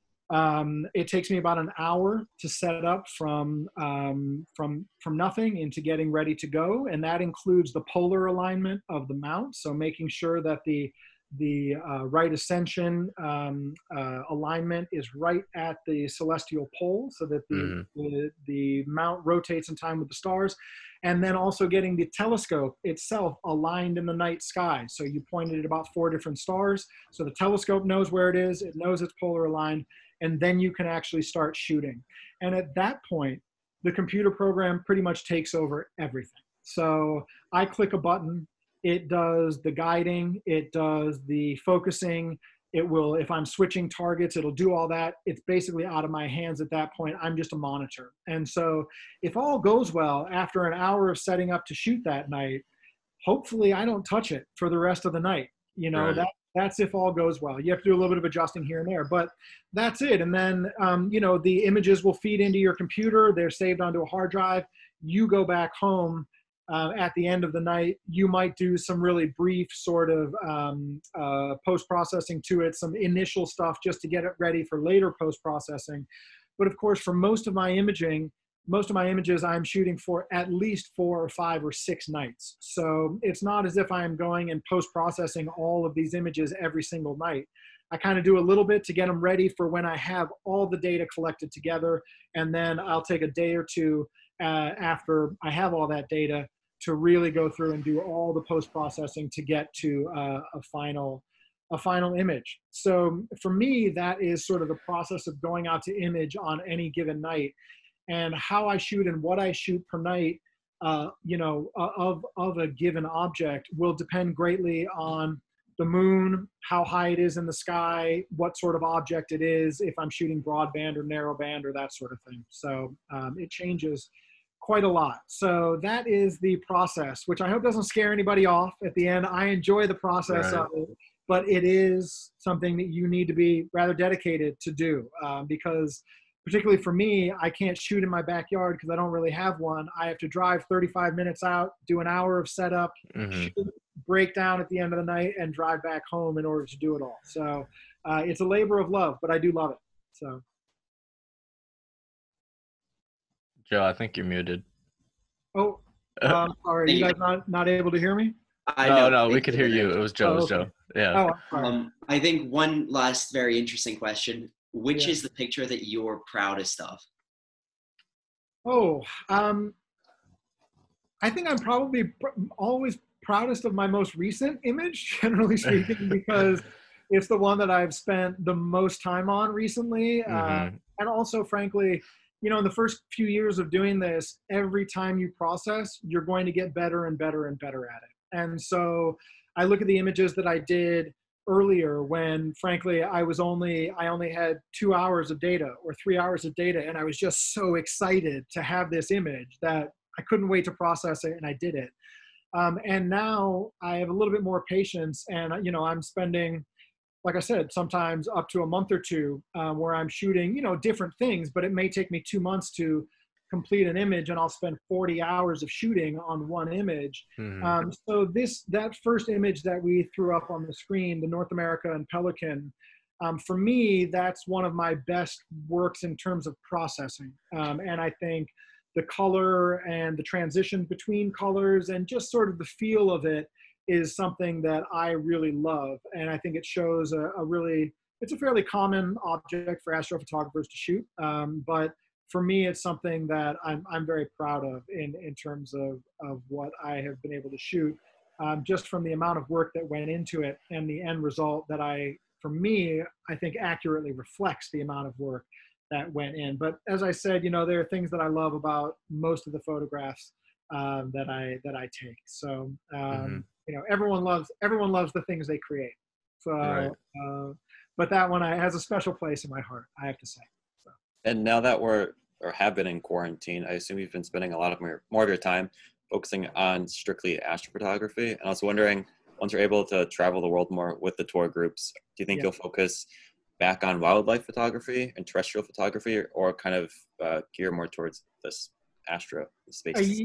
Um, it takes me about an hour to set it up from, um, from, from nothing into getting ready to go. And that includes the polar alignment of the mount. So making sure that the, the uh, right ascension um, uh, alignment is right at the celestial pole, so that the, mm-hmm. the, the mount rotates in time with the stars. And then also getting the telescope itself aligned in the night sky. So you pointed at about four different stars. So the telescope knows where it is, it knows it's polar aligned, and then you can actually start shooting. And at that point, the computer program pretty much takes over everything. So I click a button, it does the guiding, it does the focusing, it will, if I'm switching targets, it'll do all that. It's basically out of my hands at that point. I'm just a monitor. And so if all goes well, after an hour of setting up to shoot that night, hopefully I don't touch it for the rest of the night. You know, right. that that's if all goes well. You have to do a little bit of adjusting here and there, but that's it. And then, um, you know, the images will feed into your computer. They're saved onto a hard drive. You go back home. Uh, at the end of the night, you might do some really brief sort of um, uh, post-processing to it, some initial stuff just to get it ready for later post-processing. But of course, for most of my imaging, most of my images I'm shooting for at least four or five or six nights. So it's not as if I'm going and post-processing all of these images every single night. I kind of do a little bit to get them ready for when I have all the data collected together, and then I'll take a day or two uh, after I have all that data to really go through and do all the post-processing to get to uh, a final a final image. So for me, that is sort of the process of going out to image on any given night, and how I shoot and what I shoot per night, uh, you know, of, of a given object will depend greatly on the moon, how high it is in the sky, what sort of object it is, if I'm shooting broadband or narrowband or that sort of thing. So um, it changes quite a lot. So that is the process, which I hope doesn't scare anybody off at the end. I enjoy the process right. of it, but it is something that you need to be rather dedicated to do, um, because particularly for me, I can't shoot in my backyard because I don't really have one. I have to drive thirty-five minutes out, do an hour of setup, mm-hmm. shoot, break down at the end of the night, and drive back home in order to do it all. So uh, it's a labor of love, but I do love it. So. Joe, I think you're muted. Oh, um, sorry. Are you guys not, not able to hear me? I no, know. no, we could hear you. It was Joe. Oh, okay. It was Joe. Yeah. Oh, um, I think one last very interesting question. Which yeah. is the picture that you're proudest of? Oh, um, I think I'm probably pr always proudest of my most recent image, generally speaking, because it's the one that I've spent the most time on recently. Mm-hmm. uh, and also, frankly, you know, in the first few years of doing this, every time you process, you're going to get better and better and better at it. And so I look at the images that I did earlier when, frankly, I was only, I only had two hours of data or three hours of data. And I was just so excited to have this image that I couldn't wait to process it, and I did it. Um, and now I have a little bit more patience, and, you know, I'm spending, like I said, sometimes up to a month or two um, where I'm shooting, you know, different things, but it may take me two months to complete an image, and I'll spend forty hours of shooting on one image. Mm-hmm. Um, so this, that first image that we threw up on the screen, the North America and Pelican, um, for me, that's one of my best works in terms of processing. Um, and I think the color and the transition between colors and just sort of the feel of it is something that I really love. And I think it shows a, a really, it's a fairly common object for astrophotographers to shoot. Um, but for me, it's something that I'm, I'm very proud of in, in terms of, of what I have been able to shoot, um, just from the amount of work that went into it and the end result that I, for me, I think accurately reflects the amount of work that went in. But as I said, you know, there are things that I love about most of the photographs um, that I that I take. So um, mm-hmm. you know, everyone loves everyone loves the things they create. So, right. uh, but that one I, has a special place in my heart, I have to say. So. And now that we're or have been in quarantine, I assume you've been spending a lot of more, more of your time focusing on strictly astrophotography. And I was wondering, once you're able to travel the world more with the tour groups, do you think yeah. you'll focus back on wildlife photography and terrestrial photography, or, or kind of uh, gear more towards this astro space? Uh,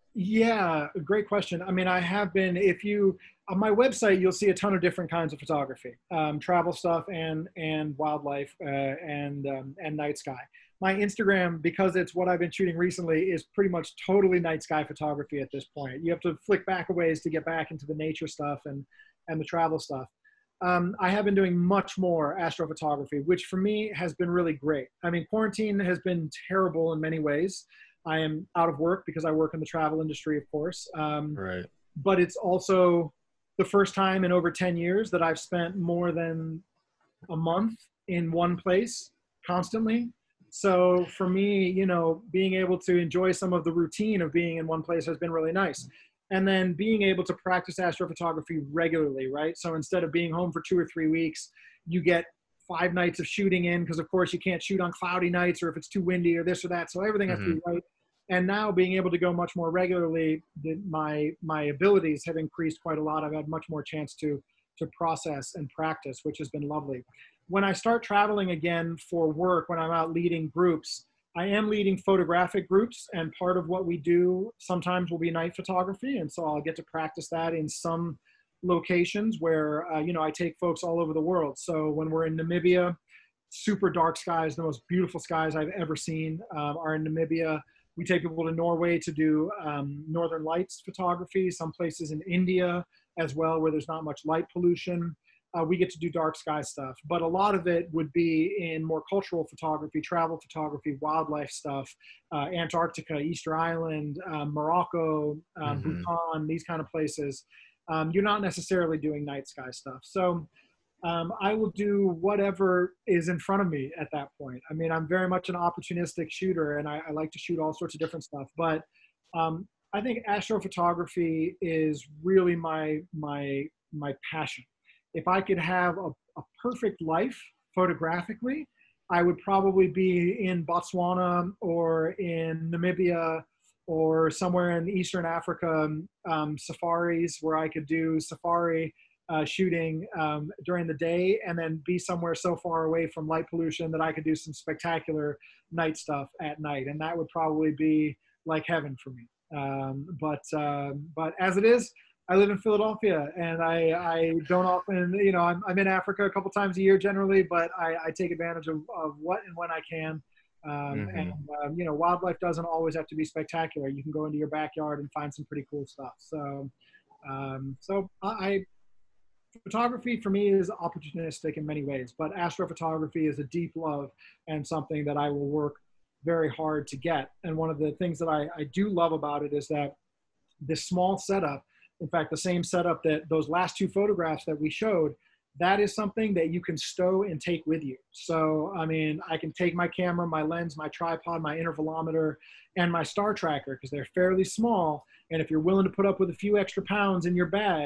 yeah, great question. I mean, I have been, if you, on my website, you'll see a ton of different kinds of photography, um, travel stuff and, and wildlife uh, and, um, and night sky. My Instagram, because it's what I've been shooting recently, is pretty much totally night sky photography at this point. You have to flick back a ways to get back into the nature stuff and, and the travel stuff. Um, I have been doing much more astrophotography, which for me has been really great. I mean, quarantine has been terrible in many ways. I am out of work because I work in the travel industry, of course. Um, right. But it's also the first time in over ten years that I've spent more than a month in one place constantly. So for me, you know, being able to enjoy some of the routine of being in one place has been really nice. And then being able to practice astrophotography regularly, right? So instead of being home for two or three weeks, you get five nights of shooting in, because of course you can't shoot on cloudy nights or if it's too windy or this or that. So everything mm-hmm. has to be right. And now being able to go much more regularly, the, my my abilities have increased quite a lot. I've had much more chance to to process and practice, which has been lovely. When I start traveling again for work, when I'm out leading groups, I am leading photographic groups, and part of what we do sometimes will be night photography. And so I'll get to practice that in some locations where, uh, you know, I take folks all over the world. So when we're in Namibia, super dark skies, the most beautiful skies I've ever seen um, are in Namibia. We take people to Norway to do um, Northern Lights photography, some places in India as well where there's not much light pollution. Uh, we get to do dark sky stuff, but a lot of it would be in more cultural photography, travel photography, wildlife stuff, uh, Antarctica, Easter Island, um, Morocco, um, mm-hmm. Bhutan, these kind of places. Um, you're not necessarily doing night sky stuff. So um, I will do whatever is in front of me at that point. I mean, I'm very much an opportunistic shooter, and I, I like to shoot all sorts of different stuff, but um, I think astrophotography is really my, my, my passion. If I could have a, a perfect life photographically, I would probably be in Botswana or in Namibia or somewhere in Eastern Africa, um, safaris where I could do safari uh, shooting um, during the day, and then be somewhere so far away from light pollution that I could do some spectacular night stuff at night. And that would probably be like heaven for me. Um, but, uh, but as it is, I live in Philadelphia, and I, I don't often, you know, I'm, I'm in Africa a couple times a year generally, but I, I take advantage of, of what and when I can. Um, mm-hmm. And, um, you know, wildlife doesn't always have to be spectacular. You can go into your backyard and find some pretty cool stuff. So, um, so I, photography for me is opportunistic in many ways, but astrophotography is a deep love and something that I will work very hard to get. And one of the things that I, I do love about it is that this small setup, in fact, the same setup that those last two photographs that we showed, that is something that you can stow and take with you. So, I mean, I can take my camera, my lens, my tripod, my intervalometer, and my star tracker, because they're fairly small. And if you're willing to put up with a few extra pounds in your bag,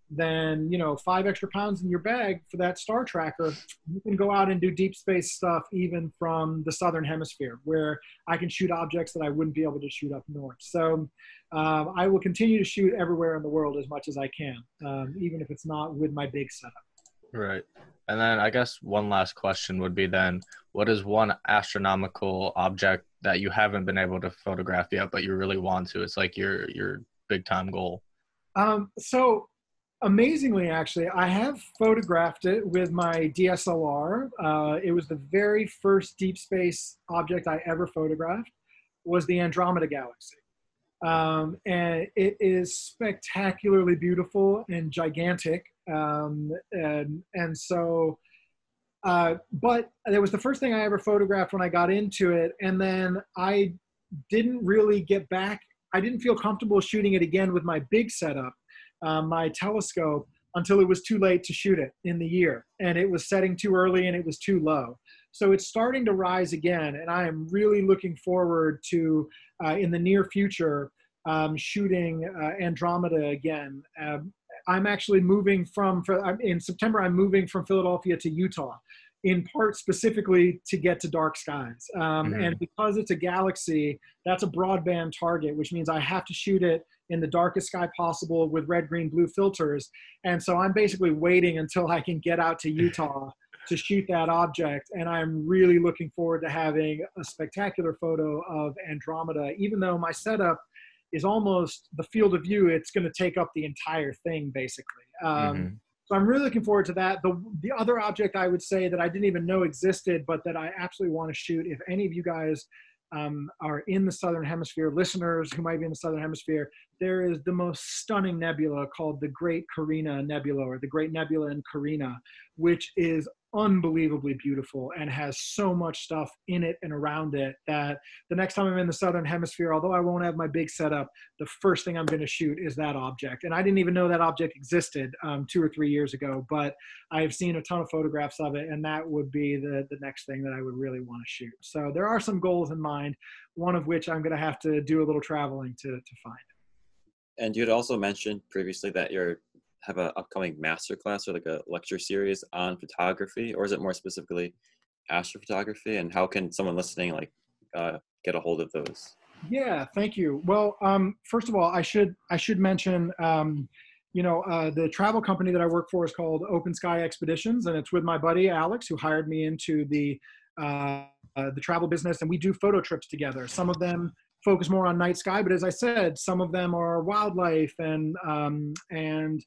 then, you know, five extra pounds in your bag for that star tracker, you can go out and do deep space stuff even from the southern hemisphere, where I can shoot objects that I wouldn't be able to shoot up north. So um, I will continue to shoot everywhere in the world as much as I can, um, even if it's not with my big setup. Right. And then I guess one last question would be then, what is one astronomical object that you haven't been able to photograph yet, but you really want to? It's like your your big time goal. Um, so amazingly, actually, I have photographed it with my D S L R. Uh, it was the very first deep space object I ever photographed, was the Andromeda Galaxy. Um, and it is spectacularly beautiful and gigantic. Um, and, and so, uh, but it was the first thing I ever photographed when I got into it. And then I didn't really get back. I didn't feel comfortable shooting it again with my big setup, um, my telescope, until it was too late to shoot it in the year. And it was setting too early and it was too low. So it's starting to rise again. And I am really looking forward to, uh, in the near future, um, shooting uh, Andromeda again. Um, I'm actually moving from, for, in September, I'm moving from Philadelphia to Utah, in part specifically to get to dark skies. Um, Mm-hmm. And because it's a galaxy, that's a broadband target, which means I have to shoot it in the darkest sky possible with red, green, blue filters. And so I'm basically waiting until I can get out to Utah to shoot that object. And I'm really looking forward to having a spectacular photo of Andromeda, even though my setup is almost the field of view. It's going to take up the entire thing, basically. Um, Mm-hmm. So I'm really looking forward to that. The, the other object I would say that I didn't even know existed, but that I absolutely want to shoot, if any of you guys um, are in the Southern Hemisphere, listeners who might be in the Southern Hemisphere, there is the most stunning nebula called the Great Carina Nebula, or the Great Nebula in Carina, which is unbelievably beautiful and has so much stuff in it and around it that the next time I'm in the Southern Hemisphere, although I won't have my big setup, the first thing I'm going to shoot is that object. And I didn't even know that object existed um, two or three years ago, but I have seen a ton of photographs of it, and that would be the, the next thing that I would really want to shoot. So there are some goals in mind, one of which I'm going to have to do a little traveling to, to find. And you had also mentioned previously that you're have an upcoming masterclass or like a lecture series on photography, or is it more specifically astrophotography? And how can someone listening like uh, get a hold of those? Yeah, thank you. Well, um, first of all, I should I should mention, um, you know, uh, the travel company that I work for is called Open Sky Expeditions, and it's with my buddy Alex, who hired me into the uh, uh, the travel business, and we do photo trips together. Some of them focus more on night sky, but as I said, some of them are wildlife and um, and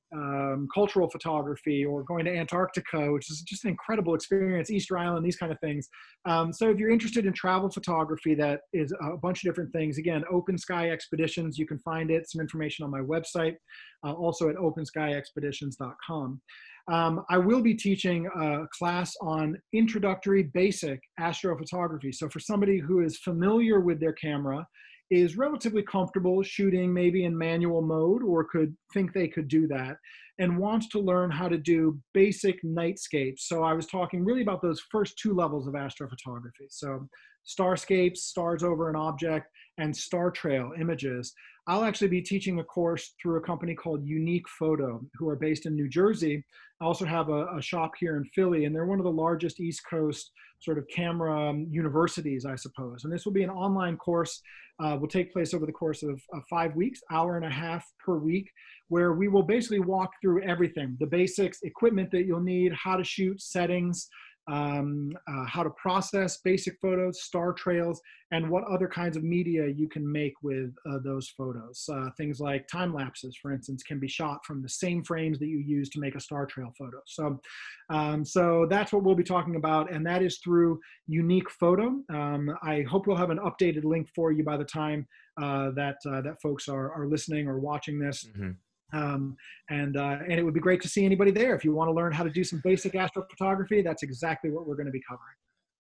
Um, cultural photography, or going to Antarctica, which is just an incredible experience, Easter Island, these kind of things. Um, so if you're interested in travel photography, that is a bunch of different things. Again, Open Sky Expeditions, you can find it, some information on my website, uh, also at open sky expeditions dot com. Um, I will be teaching a class on introductory basic astrophotography. So for somebody who is familiar with their camera, is relatively comfortable shooting maybe in manual mode, or could think they could do that, and wants to learn how to do basic nightscapes. So I was talking really about those first two levels of astrophotography. So starscapes, stars over an object, and star trail images. I'll actually be teaching a course through a company called Unique Photo, who are based in New Jersey. I also have a, a shop here in Philly, and they're one of the largest East Coast sort of camera um, universities, I suppose. And this will be an online course, uh, will take place over the course of, of five weeks, hour and a half per week, where we will basically walk through everything, the basics, equipment that you'll need, how to shoot, settings, um, uh, how to process basic photos, star trails, and what other kinds of media you can make with uh, those photos. Uh, things like time lapses, for instance, can be shot from the same frames that you use to make a star trail photo. So, um, so that's what we'll be talking about, and that is through Unique Photo. Um, I hope we'll have an updated link for you by the time uh, that uh, that folks are, are listening or watching this. Mm-hmm. Um, and, uh, and it would be great to see anybody there. If you want to learn how to do some basic astrophotography, that's exactly what we're going to be covering.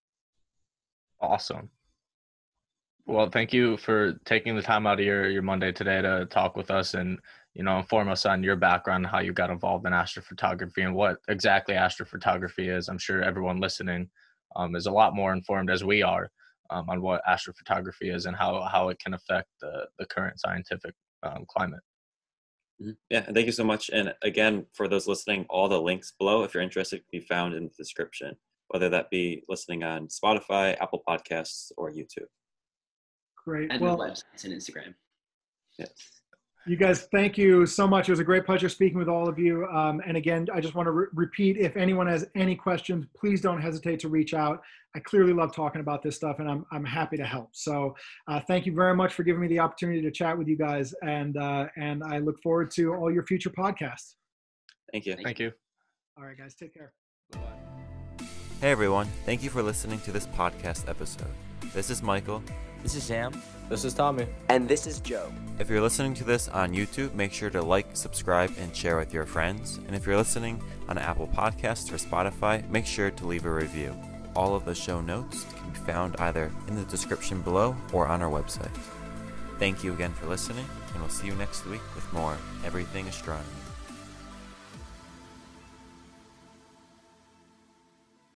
Awesome. Well, thank you for taking the time out of your, your Monday today to talk with us and, you know, inform us on your background, how you got involved in astrophotography and what exactly astrophotography is. I'm sure everyone listening um, is a lot more informed as we are um, on what astrophotography is and how, how it can affect the, the current scientific um, climate. Mhm. Yeah, and thank you so much. And again, for those listening, all the links below, if you're interested, can be found in the description, whether that be listening on Spotify, Apple Podcasts, or YouTube. Great. And Well, the websites and Instagram. Yes. you guys, thank you so much. It was a great pleasure speaking with all of you. Um, and again, I just want to re- repeat, if anyone has any questions, please don't hesitate to reach out. I clearly love talking about this stuff, and I'm, I'm happy to help. So uh, thank you very much for giving me the opportunity to chat with you guys. And, uh, and I look forward to all your future podcasts. Thank you. Thank you. All right, guys, take care. Bye-bye. Hey everyone, thank you for listening to this podcast episode. This is Michael. This is Sam. This is Tommy. And this is Joe. If you're listening to this on YouTube, make sure to like, subscribe, and share with your friends. And if you're listening on Apple Podcasts or Spotify, make sure to leave a review. All of the show notes can be found either in the description below or on our website. Thank you again for listening, and we'll see you next week with more Everything Astronomy.